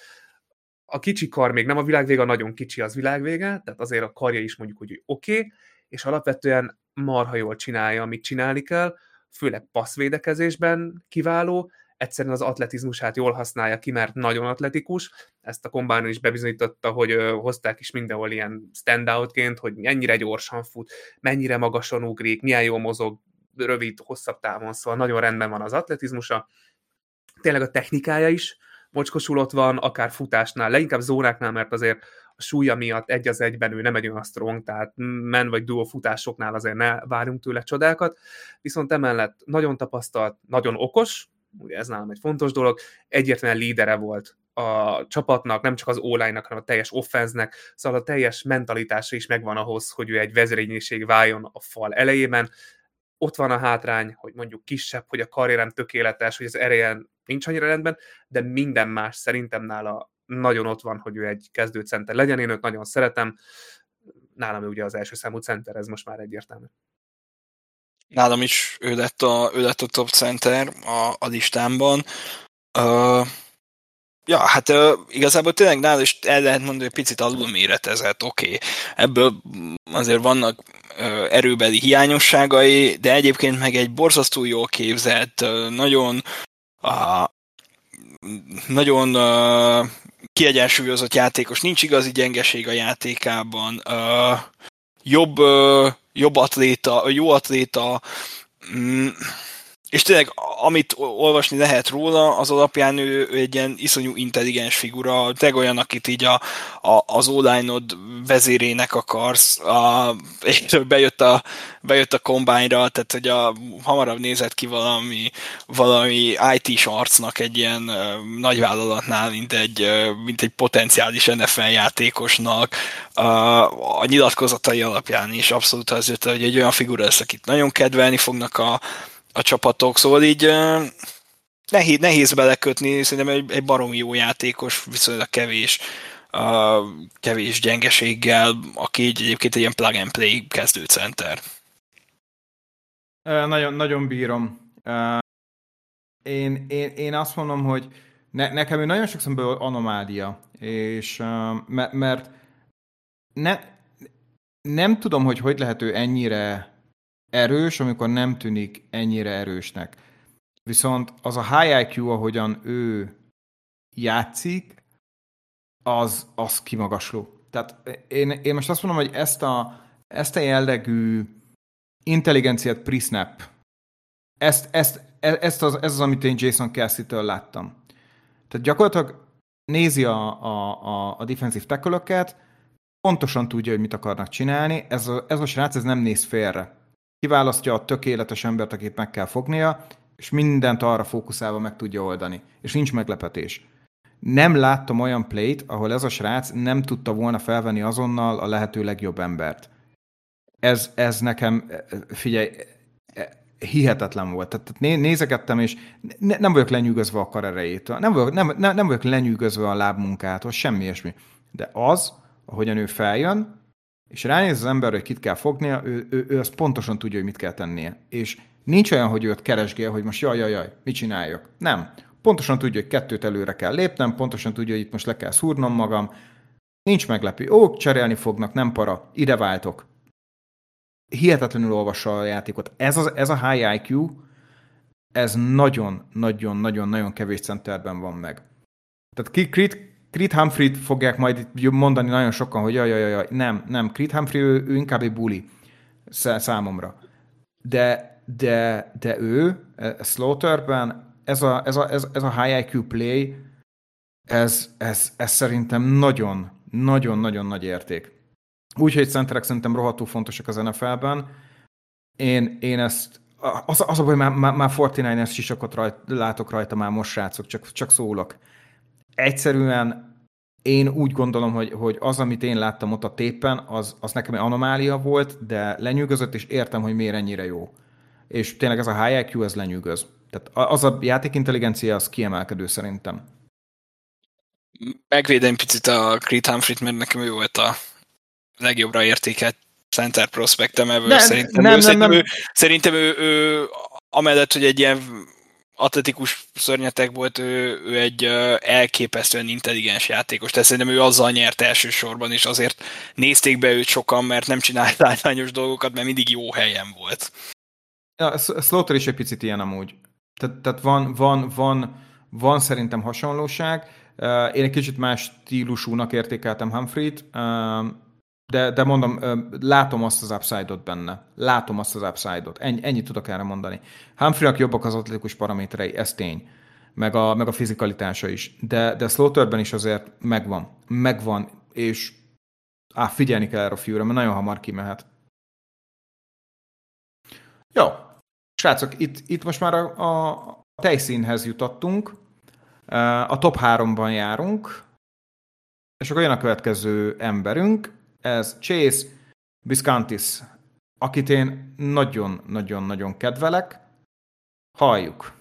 a kicsi kar még nem a világvége, a nagyon kicsi az világvége, tehát azért a karja is mondjuk, hogy oké, és alapvetően marha jól csinálja, amit csinálni kell, főleg passzvédekezésben kiváló, egyszerűen az atletizmusát jól használja ki, mert nagyon atletikus, ezt a combine is bebizonyította, hogy hozták is mindenhol ilyen standoutként, hogy mennyire gyorsan fut, mennyire magasan ugrik, milyen jól mozog, rövid, hosszabb távon, szóval nagyon rendben van az atletizmusa, tényleg a technikája is mocskosul ott van, akár futásnál, leginkább zónáknál, mert azért a súlya miatt egy az egyben ő nem egy olyan strong, tehát men vagy duo futásoknál azért ne várjunk tőle csodákat, viszont emellett nagyon tapasztalt, nagyon okos, ugye ez nálam egy fontos dolog, egyértelműen lídere volt a csapatnak, nem csak az O-line-nak, hanem a teljes offense-nek, szóval a teljes mentalitása is megvan ahhoz, hogy ő egy vezéregyéniség váljon a fal elejében. Ott van a hátrány, hogy mondjuk kisebb, hogy a karrierem tökéletes, hogy az erejen nincs annyira rendben, de minden más szerintem nála nagyon ott van, hogy ő egy kezdőcenter legyen. Én őt nagyon szeretem. Nálam ő ugye az első számú center, ez most már egyértelmű. Nálam is ő lett a top center a listámban. Ja, hát igazából tényleg nála is el lehet mondani, hogy picit alulméretezett, oké. Ebből azért vannak erőbeli hiányosságai, de egyébként meg egy borzasztó jól képzett, nagyon kiegyensúlyozott játékos, nincs igazi gyengeség a játékában, jobb atléta, jó atléta, és tényleg, amit olvasni lehet róla, az alapján ő egy ilyen iszonyú intelligens figura, tényleg olyan, akit így az online-od vezérének akarsz, és bejött a combine-ra, tehát hogy hamarabb nézett ki valami IT-s arcnak egy ilyen nagyvállalatnál, mint egy potenciális NFL játékosnak. A nyilatkozatai alapján is abszolút az jött, hogy egy olyan figura lesz, akit nagyon kedvelni fognak a csapatok, szóval így nehéz belekötni, szerintem egy baromi jó játékos, viszonylag kevés gyengeséggel, aki így egyébként egy ilyen plug and play kezdőcenter. Nagyon bírom. Én azt mondom, hogy nekem ő nagyon sok szemben anomália, és mert nem tudom, hogy lehet ő ennyire erős, amikor nem tűnik ennyire erősnek. Viszont az a high IQ, ahogyan ő játszik, az kimagasló. Tehát én most azt mondom, hogy ezt a jellegű intelligenciát pre-snap, ez az, amit én Jason Kelsey-től láttam. Tehát gyakorlatilag nézi a defensive tackle-öket, pontosan tudja, hogy mit akarnak csinálni, ez a srác ez nem néz félre. Kiválasztja a tökéletes embert, akit meg kell fognia, és mindent arra fókuszálva meg tudja oldani. És nincs meglepetés. Nem láttam olyan playt, ahol ez a srác nem tudta volna felvenni azonnal a lehető legjobb embert. Ez nekem, figyelj, hihetetlen volt. Tehát nézegettem, és nem vagyok lenyűgözve a karerejétől, nem vagyok lenyűgözve a lábmunkától, semmi ilyesmi. De az, ahogyan ő feljön, és ránéz az ember, hogy kit kell fognia, ő azt pontosan tudja, hogy mit kell tennie. És nincs olyan, hogy őt keresgél, hogy most jaj, mit csináljak. Nem. Pontosan tudja, hogy 2 előre kell lépnem, pontosan tudja, hogy itt most le kell szúrnom magam. Nincs meglepő. Cserélni fognak, nem para. Ide váltok. Hihetetlenül olvassa a játékot. Ez a high IQ, ez nagyon kevés centerben van meg. Tehát Creed Humphrey-t fogják majd mondani nagyon sokan, hogy jaj, nem, Creed Humphrey ő inkább egy bully számomra. De ő Slaughterben ez a high IQ play, ez szerintem nagyon nagy érték. Úgyhogy centerek szerintem rohadtul fontosak az NFL-ben. Én ezt az a baj, már 49ers sisakot látok rajta már most, srácok, csak szólok. Egyszerűen én úgy gondolom, hogy az, amit én láttam ott a tépen, az nekem egy anomália volt, de lenyűgözött, és értem, hogy miért ennyire jó. És tényleg ez a high IQ, ez lenyűgöz. Tehát az a játékintelligencia, az kiemelkedő szerintem. Megvédem picit a Creed Humphrey-t, mert nekem ő volt a legjobbra értékelt center prospektem ebből. Szerintem ő amellett, hogy egy ilyen atletikus szörnyetek volt, ő egy elképesztően intelligens játékos, tehát szerintem ő azzal nyert elsősorban, és azért nézték be őt sokan, mert nem csinált látványos dolgokat, mert mindig jó helyen volt. Ja, Slaughter is egy picit ilyen amúgy. Tehát van szerintem hasonlóság. Én egy kicsit más stílusúnak értékeltem Humphrey-t, de mondom, látom azt az upside-ot benne. Látom azt az upside-ot. Ennyit tudok erre mondani. Humphreynak jobbak az atletikus paraméterei, ez tény. Meg a fizikalitása is. De Slaughterben is azért megvan, és figyelni kell erre a fiúra, mert nagyon hamar kimehet. Jó. Srácok, itt most már a tejszínhez jutottunk. A top 3-ban járunk, és akkor jön a következő emberünk, ez Chase Biscontis, akit én nagyon kedvelek. Halljuk.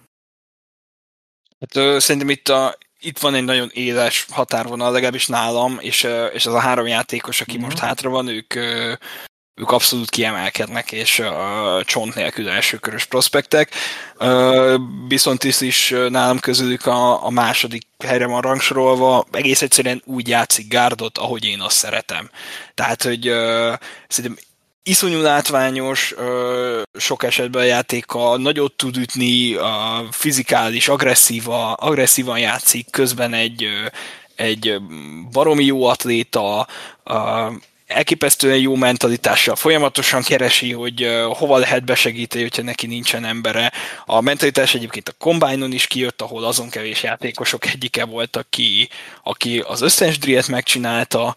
Hát, szerintem itt van egy nagyon éles határvonal, legalábbis nálam, és az a 3 játékos, aki most hátra van, ők abszolút kiemelkednek, és csont nélkül elsőkörös prospektek. Biscontis is nálam közülük a második helyre van rangsorolva, egész egyszerűen úgy játszik gárdot, ahogy én azt szeretem. Tehát, hogy szerintem iszonyú látványos, sok esetben a játéka nagyot tud ütni, fizikális, agresszívan játszik, közben egy baromi jó atléta, elképesztően jó mentalitással folyamatosan keresi, hogy hova lehet besegíteni, hogyha neki nincsen embere. A mentalitás egyébként a Combine-on is kijött, ahol azon kevés játékosok egyike volt, aki az összes drill-et megcsinálta,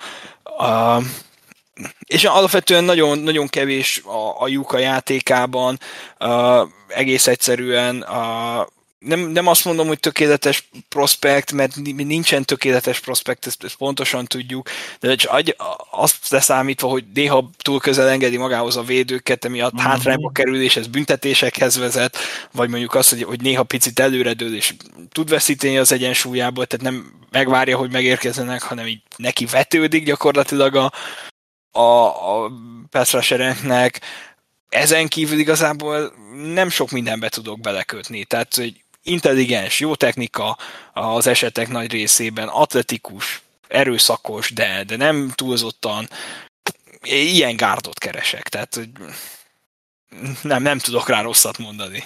és alapvetően nagyon kevés a lyuk a játékában, egész egyszerűen nem azt mondom, hogy tökéletes prospekt, mert nincsen tökéletes prospekt, ezt pontosan tudjuk, de azt leszámítva, hogy néha túl közel engedi magához a védőket, emiatt hátrányba kerül, és ez büntetésekhez vezet, vagy mondjuk azt, hogy néha picit előredől, és tud veszíteni az egyensúlyából, tehát nem megvárja, hogy megérkezzenek, hanem így neki vetődik gyakorlatilag a pass rushereknek. Ezen kívül igazából nem sok mindenbe tudok belekötni, tehát hogy intelligens, jó technika az esetek nagy részében, atletikus, erőszakos, de nem túlzottan. ilyen gárdot keresek, tehát hogy nem tudok rá rosszat mondani.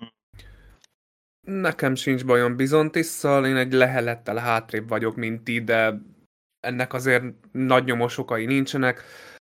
Nekem sincs bajom Bizontisszal, én egy lehelettel hátrébb vagyok, mint ti, de ennek azért nagy nyomos okai nincsenek.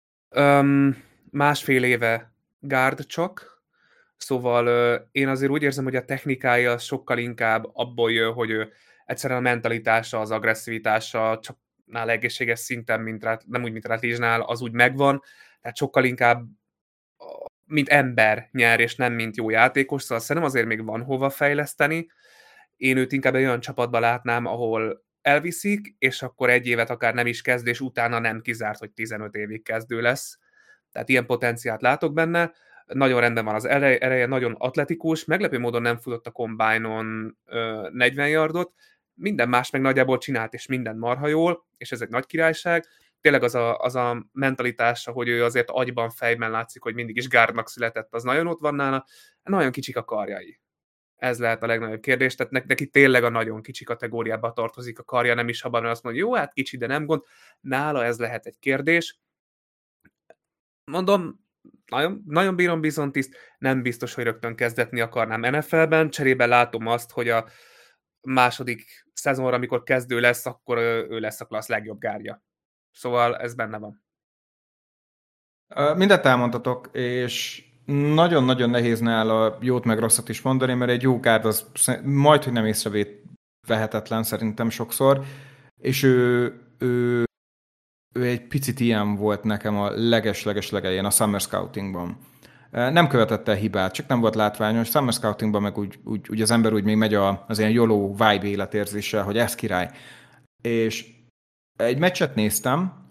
Másfél éve gárd csak, szóval én azért úgy érzem, hogy a technikája sokkal inkább abból jön, hogy ő egyszerűen a mentalitása, az agresszivitása csak nála egészséges szinten, nem úgy, mint Ratizsnál, az úgy megvan, tehát sokkal inkább mint ember nyer, és nem mint jó játékos, szóval szerintem azért még van hova fejleszteni. Én őt inkább egy olyan csapatba látnám, ahol elviszik, és akkor egy évet akár nem is kezd, és utána nem kizárt, hogy 15 évig kezdő lesz. Tehát ilyen potenciált látok benne. Nagyon rendben van az ereje, nagyon atletikus, meglepő módon nem futott a Combine-on 40 yardot, minden más meg nagyjából csinált, és minden marha jól, és ez egy nagy királyság. Tényleg az a mentalitása, hogy ő azért agyban, fejben látszik, hogy mindig is gárdnak született, az nagyon ott van nála. Nagyon kicsik a karjai. Ez lehet a legnagyobb kérdés, tehát neki tényleg a nagyon kicsi kategóriába tartozik a karja, nem is abban, mert azt mondja, jó, hát kicsi, de nem gond. Nála ez lehet egy kérdés. Mondom, nagyon bírom Bizontiszt, nem biztos, hogy rögtön kezdetni akarnám NFL-ben, cserébe látom azt, hogy a második szezonra, amikor kezdő lesz, akkor ő lesz a klassz legjobb gárja. Szóval ez benne van. Mindent elmondhatok, és nagyon-nagyon nehéz nála jót meg rosszat is mondani, mert egy jó gárd az majdhogy nem észrevehetetlen szerintem sokszor, és ő egy picit ilyen volt nekem a leges legején a Summer Scoutingban. Nem követett el hibát, csak nem volt látványos. Summer Scoutingban meg úgy az ember úgy még megy az ilyen YOLO vibe életérzéssel, hogy ez király. És egy meccset néztem,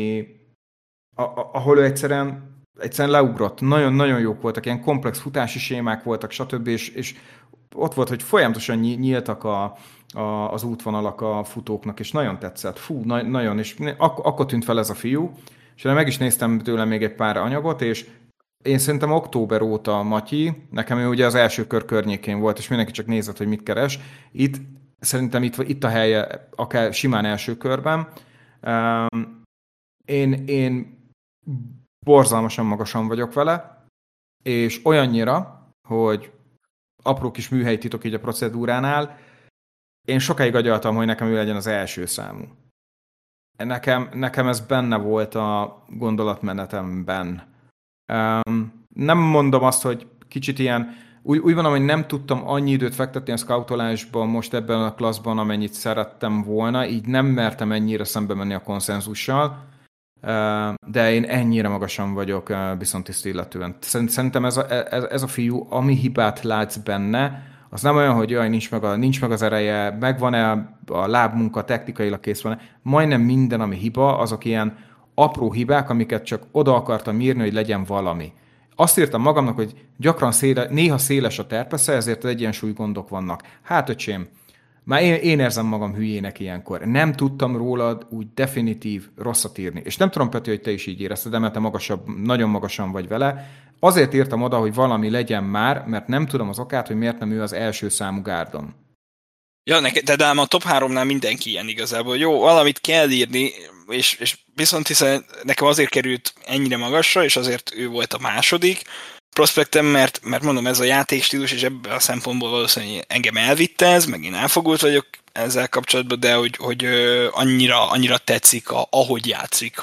ahol ő egyszerűen leugrott. Nagyon-nagyon jók voltak, ilyen komplex futási sémák voltak, stb. És ott volt, hogy folyamatosan nyíltak az útvonalak a futóknak, és nagyon tetszett. Fú, nagyon, és akkor tűnt fel ez a fiú, és meg is néztem tőle még egy pár anyagot, és én szerintem október óta Matyi, nekem ő ugye az első kör környékén volt, és mindenki csak nézett, hogy mit keres. Szerintem itt a helye, akár simán első körben. Én borzalmasan magasan vagyok vele, és olyannyira, hogy apró kis műhelyi titok így a procedúránál, én sokáig agyaltam, hogy nekem ő legyen az első számú. Nekem ez benne volt a gondolatmenetemben. Nem mondom azt, hogy kicsit ilyen, úgy van, hogy nem tudtam annyi időt fektetni a scoutolásban most ebben a klasszban, amennyit szerettem volna, így nem mertem ennyire szembe menni a konszenzussal, de én ennyire magasan vagyok Bizontiszt illetően. Szerintem ez a fiú, ami hibát látsz benne, az nem olyan, hogy jaj, nincs meg az ereje, megvan-e a lábmunka, technikailag kész van. Majdnem minden, ami hiba, azok ilyen apró hibák, amiket csak oda akartam írni, hogy legyen valami. Azt írtam magamnak, hogy gyakran néha széles a terpesze, ezért egyensúly gondok vannak. Hát öcsém, már én érzem magam hülyének ilyenkor. Nem tudtam rólad úgy definitív rosszat írni. És nem tudom, Peti, hogy te is így érezted, de mert te nagyon magasan vagy vele. Azért írtam oda, hogy valami legyen már, mert nem tudom az okát, hogy miért nem ő az első számú gárdon. Ja, de ám a top 3-nál mindenki ilyen igazából. Jó, valamit kell írni, és viszont hiszen nekem azért került ennyire magasra, és azért ő volt a második prospektem, mert mondom, ez a játékstílus, és ebből a szempontból valószínűleg engem elvitte ez, meg én elfogult vagyok ezzel kapcsolatban, de hogy annyira tetszik, ahogy játszik,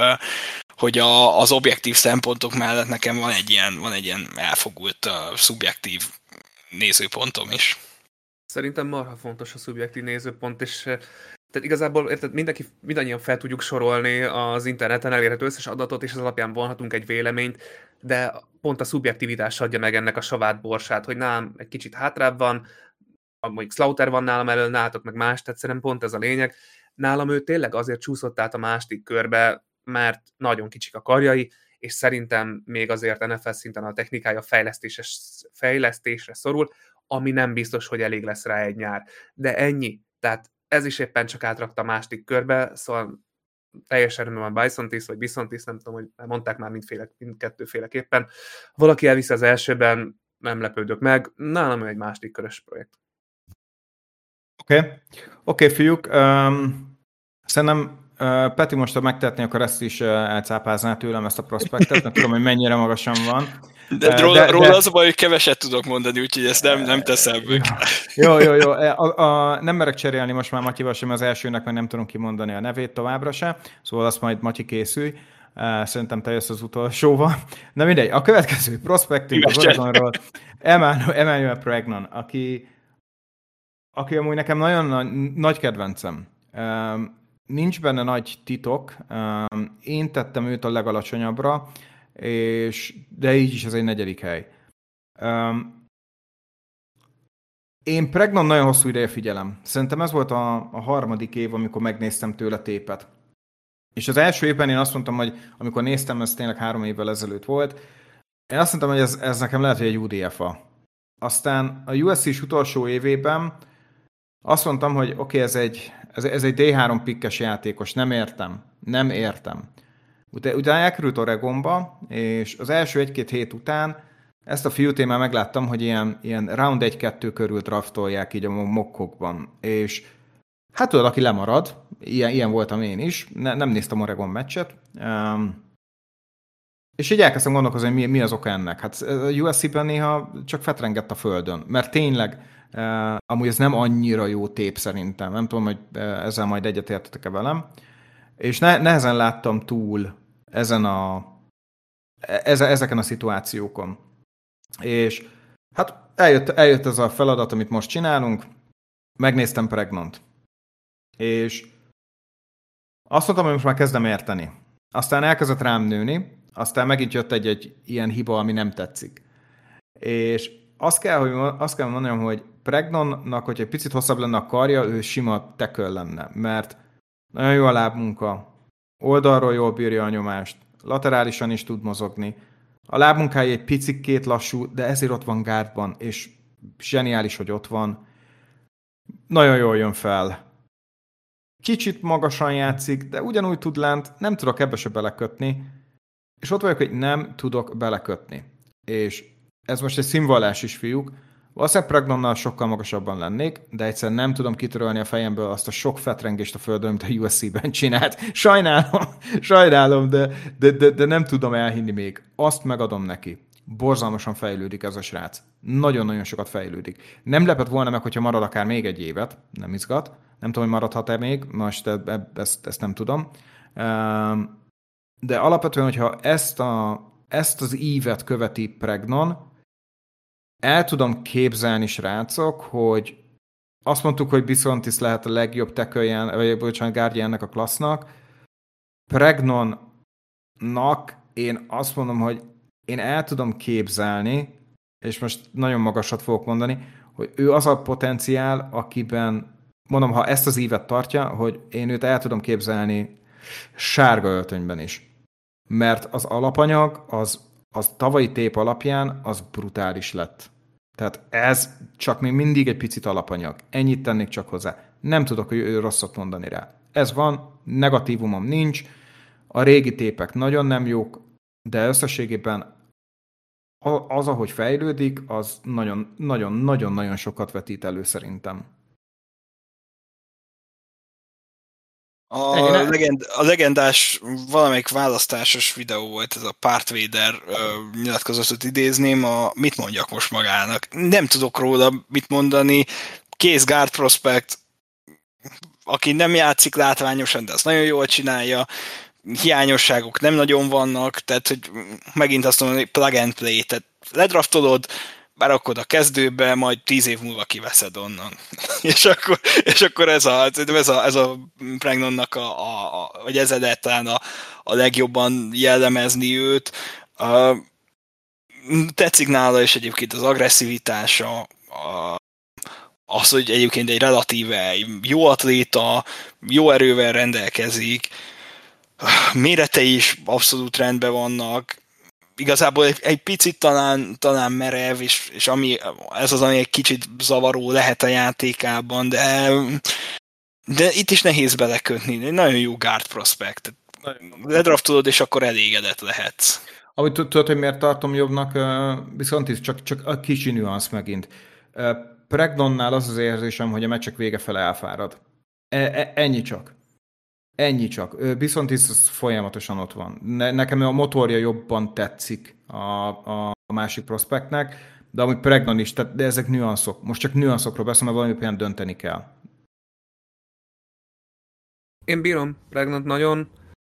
hogy az objektív szempontok mellett nekem van egy ilyen elfogult, szubjektív nézőpontom is. Szerintem marha fontos a szubjektív nézőpont, és tehát igazából érted, mindannyian fel tudjuk sorolni az interneten elérhető összes adatot, és az alapján vonhatunk egy véleményt, de pont a szubjektivitás adja meg ennek a savát borsát, hogy nálam egy kicsit hátrább van, mondjuk Slaughter van nálam elől, nálatok meg más, tehát szerintem pont ez a lényeg. Nálam ő tényleg azért csúszott át a második körbe, mert nagyon kicsik a karjai, és szerintem még azért NFL szinten a technikája fejlesztésre szorul, ami nem biztos, hogy elég lesz rá egy nyár. De ennyi. Tehát ez is éppen csak átrakta a második körbe, szóval teljesen rendben van Bizontis, vagy Bizontis, nem tudom, hogy mondták már mindkettőféleképpen. Valaki elviszi az elsőben, nem lepődök meg. Nálam egy második körös projekt. Oké, fiúk. Szerintem Peti most megtehetné, akkor ezt is elcápázná tőlem, ezt a prospektet, nem tudom, hogy mennyire magasan van. De róla az a baj, hogy keveset tudok mondani, úgyhogy ezt nem teszem meg. Jó. Nem merek cserélni most már Matyival sem az elsőnek, mert nem tudom kimondani a nevét továbbra se, szóval azt majd Matyi készülj. Szerintem te jössz az utolsóval. Na mindegy, a következő prospecting az Oregonról Emmanuel Pregnon, aki amúgy nekem nagyon nagy kedvencem. Nincs benne nagy titok. Én tettem őt a legalacsonyabbra, de így is ez egy 4. hely. Én Pregnon nagyon hosszú ideje figyelem. Szerintem ez volt a 3. év, amikor megnéztem tőle tépet. És az első évben én azt mondtam, hogy amikor néztem, ez tényleg 3 évvel ezelőtt volt, én azt mondtam, hogy ez nekem lehet, hogy egy UDFA. Aztán a USC-s utolsó évében azt mondtam, hogy oké, ez egy D3 pikkes játékos, nem értem. Utána elkerült Oregonba, és az első 1-2 hét után ezt a fiút én már megláttam, hogy ilyen round 1-2 körül draftolják így a mockokban. És hát tudod, aki lemarad, ilyen voltam én is, nem néztem Oregon meccset, és így elkezdtem gondolkozni, hogy mi az oka ennek. Hát a USC-ben néha csak fetrengett a földön, mert tényleg amúgy ez nem annyira jó tép szerintem. Nem tudom, hogy ezzel majd egyetértetek-e velem. És nehezen láttam túl ezeken a szituációkon. És hát eljött ez a feladat, amit most csinálunk, megnéztem Pregnont. És azt mondtam, hogy most már kezdem érteni. Aztán elkezdett rám nőni, aztán megint jött egy ilyen hiba, ami nem tetszik. És azt kell mondanom, hogy Pregnonnak, hogyha egy picit hosszabb lenne a karja, ő sima tackle lenne, mert nagyon jó a lábmunka, oldalról jól bírja a nyomást, laterálisan is tud mozogni. A lábmunkája egy picikét lassú, de ezért ott van guardban, és zseniális, hogy ott van. Nagyon jól jön fel. Kicsit magasan játszik, de ugyanúgy tud lent, nem tudok ebbe se belekötni, és ott vagyok, hogy nem tudok belekötni. És ez most egy színvallás is, fiúk. Valószínűleg Pregnonnal sokkal magasabban lennék, de egyszerűen nem tudom kitörölni a fejemből azt a sok fetrengést a földön, amit a USC-ben csinált. Sajnálom, de nem tudom elhinni még. Azt megadom neki. Borzalmasan fejlődik ez a srác. Nagyon-nagyon sokat fejlődik. Nem lepett volna meg, hogyha marad akár még egy évet. Nem izgat. Nem tudom, hogy maradhat-e még. Most ezt nem tudom. De alapvetően, hogyha ezt az ívet követi Pregnon, el tudom képzelni, srácok, hogy azt mondtuk, hogy Bisontis lehet a legjobb guardja ennek a klassznak. Pregnonnak én azt mondom, hogy én el tudom képzelni, és most nagyon magasat fogok mondani, hogy ő az a potenciál, akiben, mondom, ha ezt az ívet tartja, hogy én őt el tudom képzelni sárga öltönyben is. Mert az alapanyag, az tavalyi tép alapján, az brutális lett. Tehát ez csak még mindig egy picit alapanyag. Ennyit tennék csak hozzá. Nem tudok rosszat mondani rá. Ez van, negatívumom nincs, a régi tépek nagyon nem jók, de összességében az, ahogy fejlődik, az nagyon-nagyon sokat vetít elő szerintem. A legendás valamelyik választásos videó volt, ez a pártvéder nyilatkozatot idézném, mit mondjak most magának. Nem tudok róla mit mondani, kész guard prospect, aki nem játszik látványosan, de azt nagyon jól csinálja, hiányosságok nem nagyon vannak, tehát hogy megint azt mondom, hogy plug and play, tehát ledraftolod, berakod a kezdőbe, majd 10 év múlva kiveszed onnan. és akkor ez a Pregnonnak, vagy ez lehet talán a legjobban jellemezni őt. Tetszik nála is egyébként az agresszivitása, az, hogy egyébként egy relatíve jó atléta, jó erővel rendelkezik, méretei is abszolút rendben vannak, igazából egy picit talán merev, és ez az, ami egy kicsit zavaró lehet a játékában, de itt is nehéz belekötni. Egy nagyon jó guard prospect. Ledraftolod, és akkor elégedett lehetsz. Ahogy tudod, hogy miért tartom jobbnak, viszont is csak a kicsi nüansz megint. Pregnonnál az érzésem, hogy a meccsek vége fele elfárad. Ennyi csak. Ennyi csak. Viszont ez folyamatosan ott van. Nekem a motorja jobban tetszik a másik prospektnek, de amúgy Pregnon is, de ezek nüanszok. Most csak nüanszokról beszélem, mert valami dönteni kell. Én bírom Pregnant nagyon.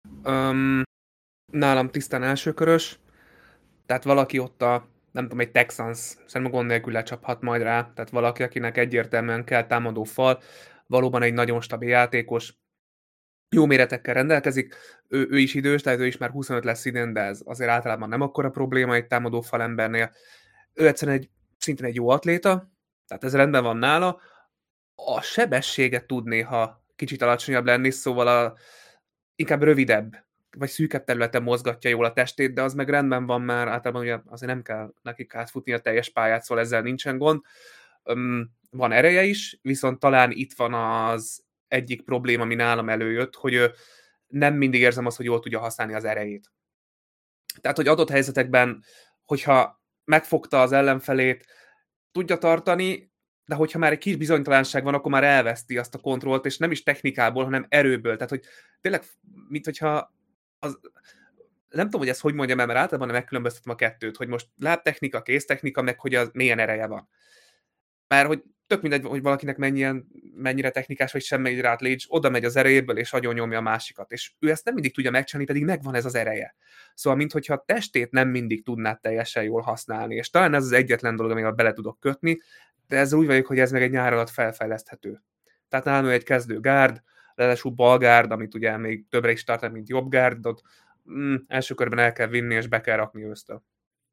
Nálam tisztán elsőkörös. Tehát valaki ott nem tudom, egy Texans, szerintem gond nélkül lecsaphat majd rá. Tehát valaki, akinek egyértelműen kell támadó fal, valóban egy nagyon stabil játékos, jó méretekkel rendelkezik, ő is idős, tehát ő is már 25 lesz idén, de ez azért általában nem akkora probléma egy támadó falembernél. Ő egyszerűen szintén egy jó atléta, tehát ez rendben van nála. A sebessége tud néha kicsit alacsonyabb lenni, szóval inkább rövidebb, vagy szűkebb területen mozgatja jól a testét, de az meg rendben van már, általában ugye azért nem kell nekik átfutni a teljes pályát, szóval ezzel nincsen gond. Van ereje is, viszont talán itt van az egyik probléma, ami nálam előjött, hogy nem mindig érzem azt, hogy jól tudja használni az erejét. Tehát, hogy adott helyzetekben, hogyha megfogta az ellenfelét, tudja tartani, de hogyha már egy kis bizonytalanság van, akkor már elveszti azt a kontrollt, és nem is technikából, hanem erőből. Tehát, hogy tényleg, mint hogyha nem tudom, hogy ezt hogy mondjam el, mert általában megkülönböztetem a kettőt, hogy most lábtechnika, kéztechnika, meg hogy az milyen ereje van. Mert hogy tök mindegy, hogy valakinek mennyire technikás, vagy semmi rát légy, oda megy az erejéből, és agyon nyomja a másikat. És ő ezt nem mindig tudja megcsinálni, pedig megvan ez az ereje. Szóval, minthogyha a testét nem mindig tudná teljesen jól használni. És talán ez az egyetlen dolog, amivel bele tudok kötni, de ezzel úgy vagyok, hogy ez meg egy nyár alatt felfejleszthető. Tehát nálam egy kezdő gárd, ráadásul balgárd, amit ugye még többre is tartani, mint jobb gárdot, első körben el kell vinni, és be kell rakni ősztől.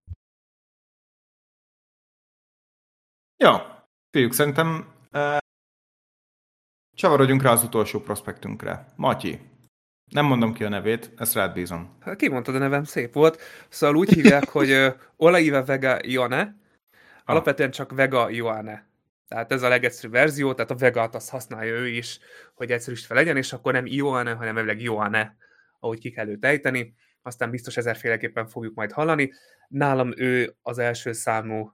Ja, fiúk, szerintem csavarodjunk rá az utolsó prospektünkre. Matyi. Nem mondom ki a nevét, ezt rád bízom. Hát kimondtad a nevem, szép volt. Szóval úgy hívják, hogy Olaive Vega Ioane, alapvetően csak Vega Ioane. Tehát ez a legegyszerűbb verzió, tehát a Vegat azt használja ő is, hogy egyszerűsítve legyen, és akkor nem Ioane, hanem elvileg Ioane, ahogy ki kell őt ejteni. Aztán biztos ezerféleképpen fogjuk majd hallani. Nálam ő az első számú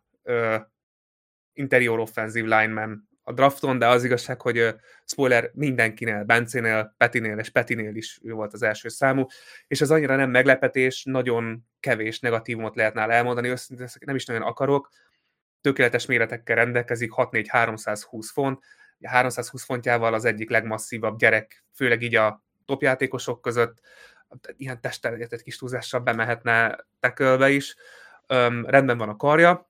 interior offensive lineman a drafton, de az igazság, hogy spoiler, mindenkinél, Bencénél, Petinél és Petinél is ő volt az első számú, és ez annyira nem meglepetés, nagyon kevés negatívumot lehet nála elmondani, őszintén nem is nagyon akarok, tökéletes méretekkel rendelkezik, 6'4", 320 font, 320 fontjával az egyik legmasszívabb gyerek, főleg így a topjátékosok között, ilyen testterjedett kis túlzással bemehetne tackle-be is, rendben van a karja,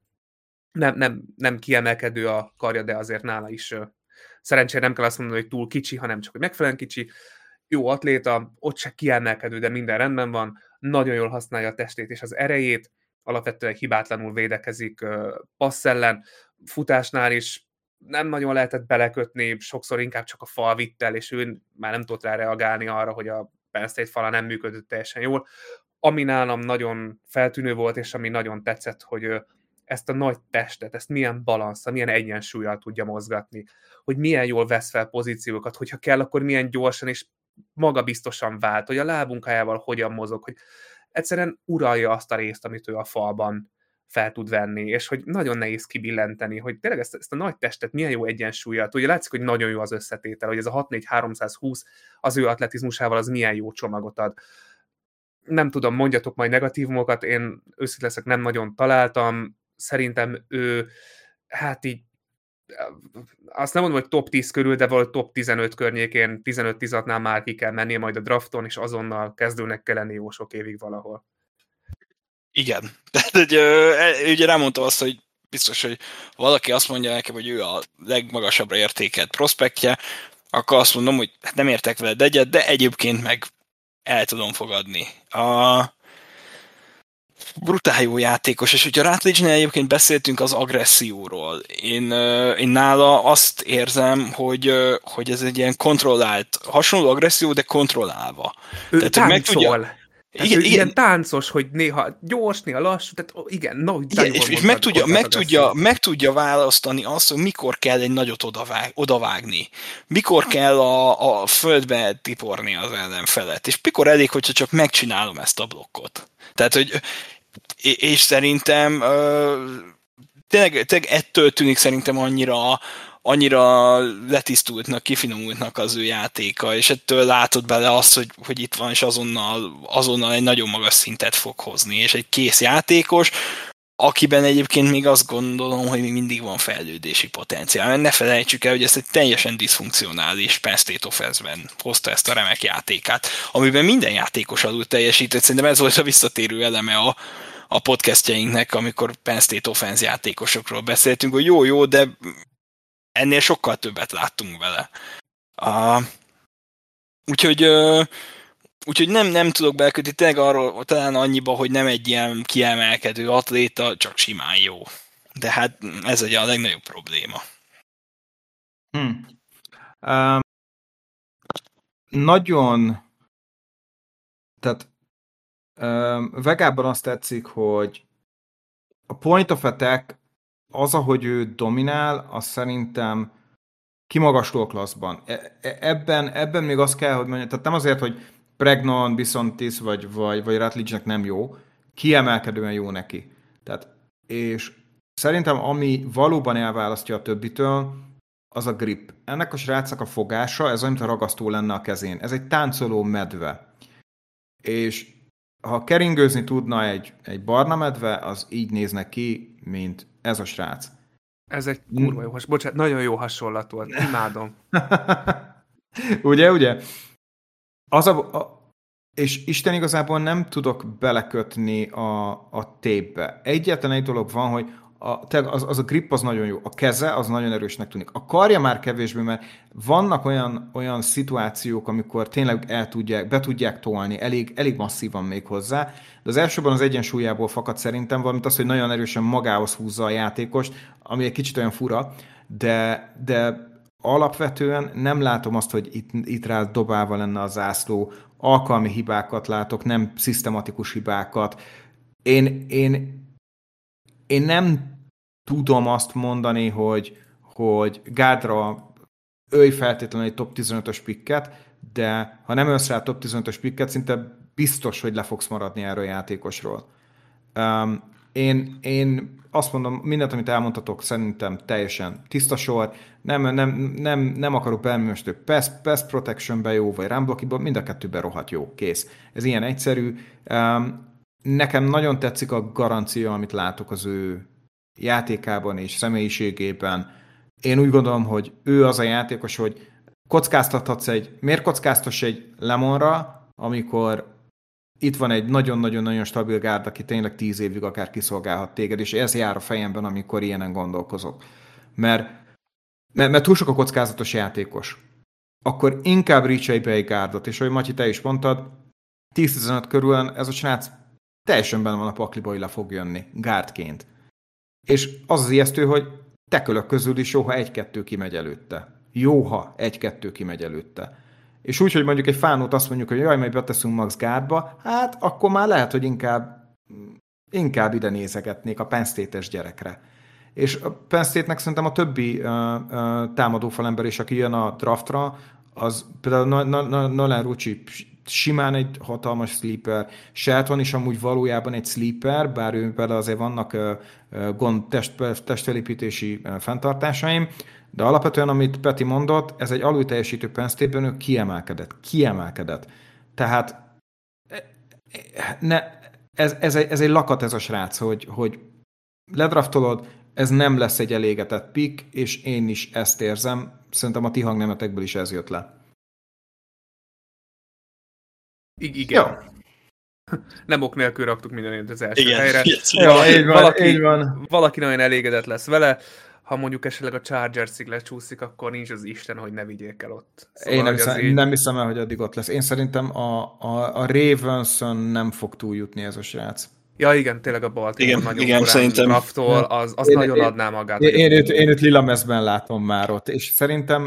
nem kiemelkedő a karja, de azért nála is szerencsére nem kell azt mondani, hogy túl kicsi, hanem csak, hogy megfelelően kicsi, jó atléta, ott se kiemelkedő, de minden rendben van, nagyon jól használja a testét és az erejét, alapvetően hibátlanul védekezik passz ellen, futásnál is nem nagyon lehetett belekötni, sokszor inkább csak a fal vitt el, és ő már nem tudott rá reagálni arra, hogy a Penn State fala nem működött teljesen jól. Ami nálam nagyon feltűnő volt, és ami nagyon tetszett, hogy ezt a nagy testet, ezt milyen balansza, milyen egyensúlyjal tudja mozgatni, hogy milyen jól vesz fel pozíciókat, hogyha kell, akkor milyen gyorsan és magabiztosan vált, hogy a lábunkájával hogyan mozog, hogy egyszerűen uralja azt a részt, amit ő a falban fel tud venni, és hogy nagyon nehéz kibillenteni, hogy tényleg ezt a nagy testet milyen jó egyensúlyjal, ugye látszik, hogy nagyon jó az összetétel, hogy ez a 6'4", 320 az ő atletizmusával az milyen jó csomagot ad. Nem tudom, mondjatok majd negatívumokat, én őszintén leszek, nem nagyon találtam, szerintem ő, hát így, azt nem mondom, hogy top 10 körül, de valahogy top 15 környékén, 15-16-nál már ki kell mennie majd a drafton, és azonnal kezdőnek kell lenni jó sok évig valahol. Igen. Tehát ugye rámondta azt, hogy biztos, hogy valaki azt mondja nekem, hogy ő a legmagasabbra értékelt prospektje, akkor azt mondom, hogy hát nem értek veled egyet, de egyébként meg el tudom fogadni. Brutál jó játékos, és hogyha Rutledge-nél egyébként beszéltünk az agresszióról, én nála azt érzem, hogy ez egy ilyen kontrollált, hasonló agresszió, de kontrollálva. Ő tehát, táncol. Igen, ilyen táncos, hogy néha gyors, néha lassú, tehát igen, és meg tudja választani azt, hogy mikor kell egy nagyot odavágni, mikor kell a földbe tiporni az ellenfelet, és mikor elég, hogyha csak megcsinálom ezt a blokkot. Tehát, hogy és szerintem tényleg ettől tűnik szerintem annyira annyira letisztultnak, kifinomultnak az ő játéka, és ettől látod bele azt, hogy itt van, és azonnal egy nagyon magas szintet fog hozni, és egy kész játékos, akiben egyébként még azt gondolom, hogy még mindig van fejlődési potenciál. Ne felejtsük el, hogy ezt egy teljesen diszfunkcionális Penn State offense-ben hozta ezt a remek játékát, amiben minden játékos alul teljesített. Szerintem ez volt a visszatérő eleme a podcastjainknek, amikor Penn State offense játékosokról beszéltünk, hogy jó, de ennél sokkal többet láttunk vele. Úgyhogy nem tudok belkötni tényleg arról, talán annyiba, hogy nem egy ilyen kiemelkedő atléta, csak simán jó. De hát ez egy a legnagyobb probléma. Nagyon, tehát Vegában azt tetszik, hogy a point of attack, az, ahogy ő dominál, az szerintem kimagasló klasszban. Ebben még azt kell, hogy mondjam, tehát nem azért, hogy Pregnon, Bisontis vagy Rutledge-nek nem jó, kiemelkedően jó neki. Tehát, és szerintem ami valóban elválasztja a többitől, az a grip. Ennek a srácnak a fogása, ez olyan, mint a ragasztó lenne a kezén. Ez egy táncoló medve. És ha keringőzni tudna egy barna medve, az így nézne ki, mint ez a srác. Ez egy kurva jó bocsánat, nagyon jó hasonlat volt. Imádom. Ugye? És Isten igazából nem tudok belekötni a tépbe. Egyetlen egy dolog van, hogy az a grip az nagyon jó, a keze az nagyon erősnek tűnik. A karja már kevésbé, mert vannak olyan szituációk, amikor tényleg be tudják tolni, elég masszívan még hozzá, de az elsőben az egyensúlyából fakad szerintem, valamint az, hogy nagyon erősen magához húzza a játékost, ami egy kicsit olyan fura, de alapvetően nem látom azt, hogy itt rá dobálva lenne a zászló, alkalmi hibákat látok, nem szisztematikus hibákat. Én nem tudom azt mondani, hogy Gárdra ölj feltétlenül egy top 15-ös pikket, de ha nem ölsz rá top 15-ös pikket, szinte biztos, hogy le fogsz maradni erről a játékosról. Én azt mondom, mindent, amit elmondhatok, szerintem teljesen tiszta sor. Nem akarok bemenni most, hogy pass protectionbe jó, vagy run blocking-ba, mind a kettőben rohadt jó, kész. Ez ilyen egyszerű. Nekem nagyon tetszik a garancia, amit látok az ő játékában és személyiségében. Én úgy gondolom, hogy ő az a játékos, hogy miért kockáztatsz egy Lemonra, amikor itt van egy nagyon-nagyon-nagyon stabil gárd, aki tényleg 10 évig akár kiszolgálhat téged, és ez jár a fejemben, amikor ilyenen gondolkozok. Mert túl sok a kockázatos játékos. Akkor inkább reach be egy gárdot, és ahogy Matyi, te is mondtad, 10-15 körül ez a srác teljesen benne van a pakliba, hogy le fog jönni, gárdként. És az ijesztő, hogy tekölök közül is jó, ha 1-2 kimegy előtte. Jó, ha 1-2 kimegy előtte. És úgy, hogy mondjuk egy fánót azt mondjuk, hogy jaj, majd beteszünk max gárdba, hát akkor már lehet, hogy inkább ide nézegetnék a Penn State-es gyerekre. És a Penn State-nek szerintem a többi támadófalember is, aki jön a draftra, az például Nolan Rucci simán egy hatalmas sleeper. Shelton is amúgy valójában egy sleeper, bár ő például azért vannak testfelépítési fenntartásaim, de alapvetően, amit Peti mondott, ez egy alulteljesítő Penn State-ben, ő kiemelkedett. Tehát ez egy lakat ez a srác, hogy ledraftolod, ez nem lesz egy elégetett pick, és én is ezt érzem. Szerintem a ti hangnemetekből is ez jött le. Igen. Jó. Nem ok nélkül raktuk mindenét az első helyre. Így van. Valaki nagyon elégedett lesz vele. Ha mondjuk esetleg a Chargersig lecsúszik, akkor nincs az Isten, hogy ne vigyék el ott. Szóval, én nem hiszem el, hogy addig ott lesz. Én szerintem a Ravens-on nem fog túljutni ez a srác. Ja, igen, tényleg a Baltimore nagyon korán szerintem draftol, az nagyon adná magát. Én őt lila mezben látom már ott, és szerintem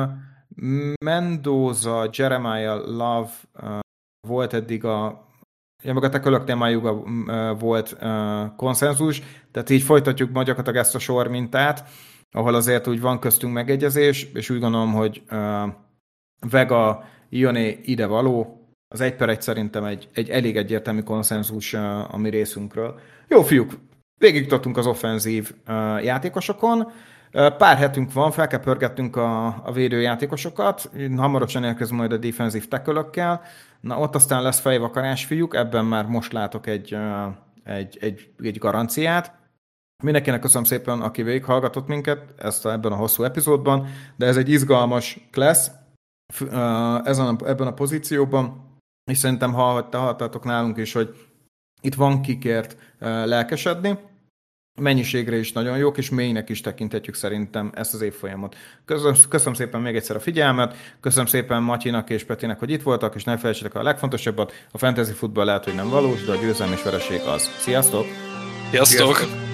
Mendoza, Jeremiah Love volt eddig meg a tekölöknél már volt konszenzus, tehát így folytatjuk gyakorlatilag ezt a sormintát, ahol azért úgy van köztünk megegyezés, és úgy gondolom, hogy Vega, Ioné ide való, az 1/1 szerintem egy elég egyértelmű konszenzus a mi részünkről. Jó fiúk, végig tudtunk az offenzív játékosokon. Pár hetünk van, fel kell pörgettünk a védőjátékosokat, hamarosan érkezünk majd a defensive tackle-ökkel, na ott aztán lesz fejvakarás, fiúk, ebben már most látok egy garanciát. Mindenkinek köszönöm szépen, aki végighallgatott minket ebben a hosszú epizódban, de ez egy izgalmas class ebben a pozícióban, és szerintem hallhattátok nálunk is, hogy itt van kikért lelkesedni, mennyiségre is nagyon jók, és mélynek is tekinthetjük szerintem ezt az évfolyamot. Köszönöm szépen még egyszer a figyelmet, köszönöm szépen Matyinak és Petinek, hogy itt voltak, és ne felejtsétek a legfontosabbat, a fantasy futball lehet, hogy nem valós, de a győzelem és vereség az. Sziasztok! Sziasztok!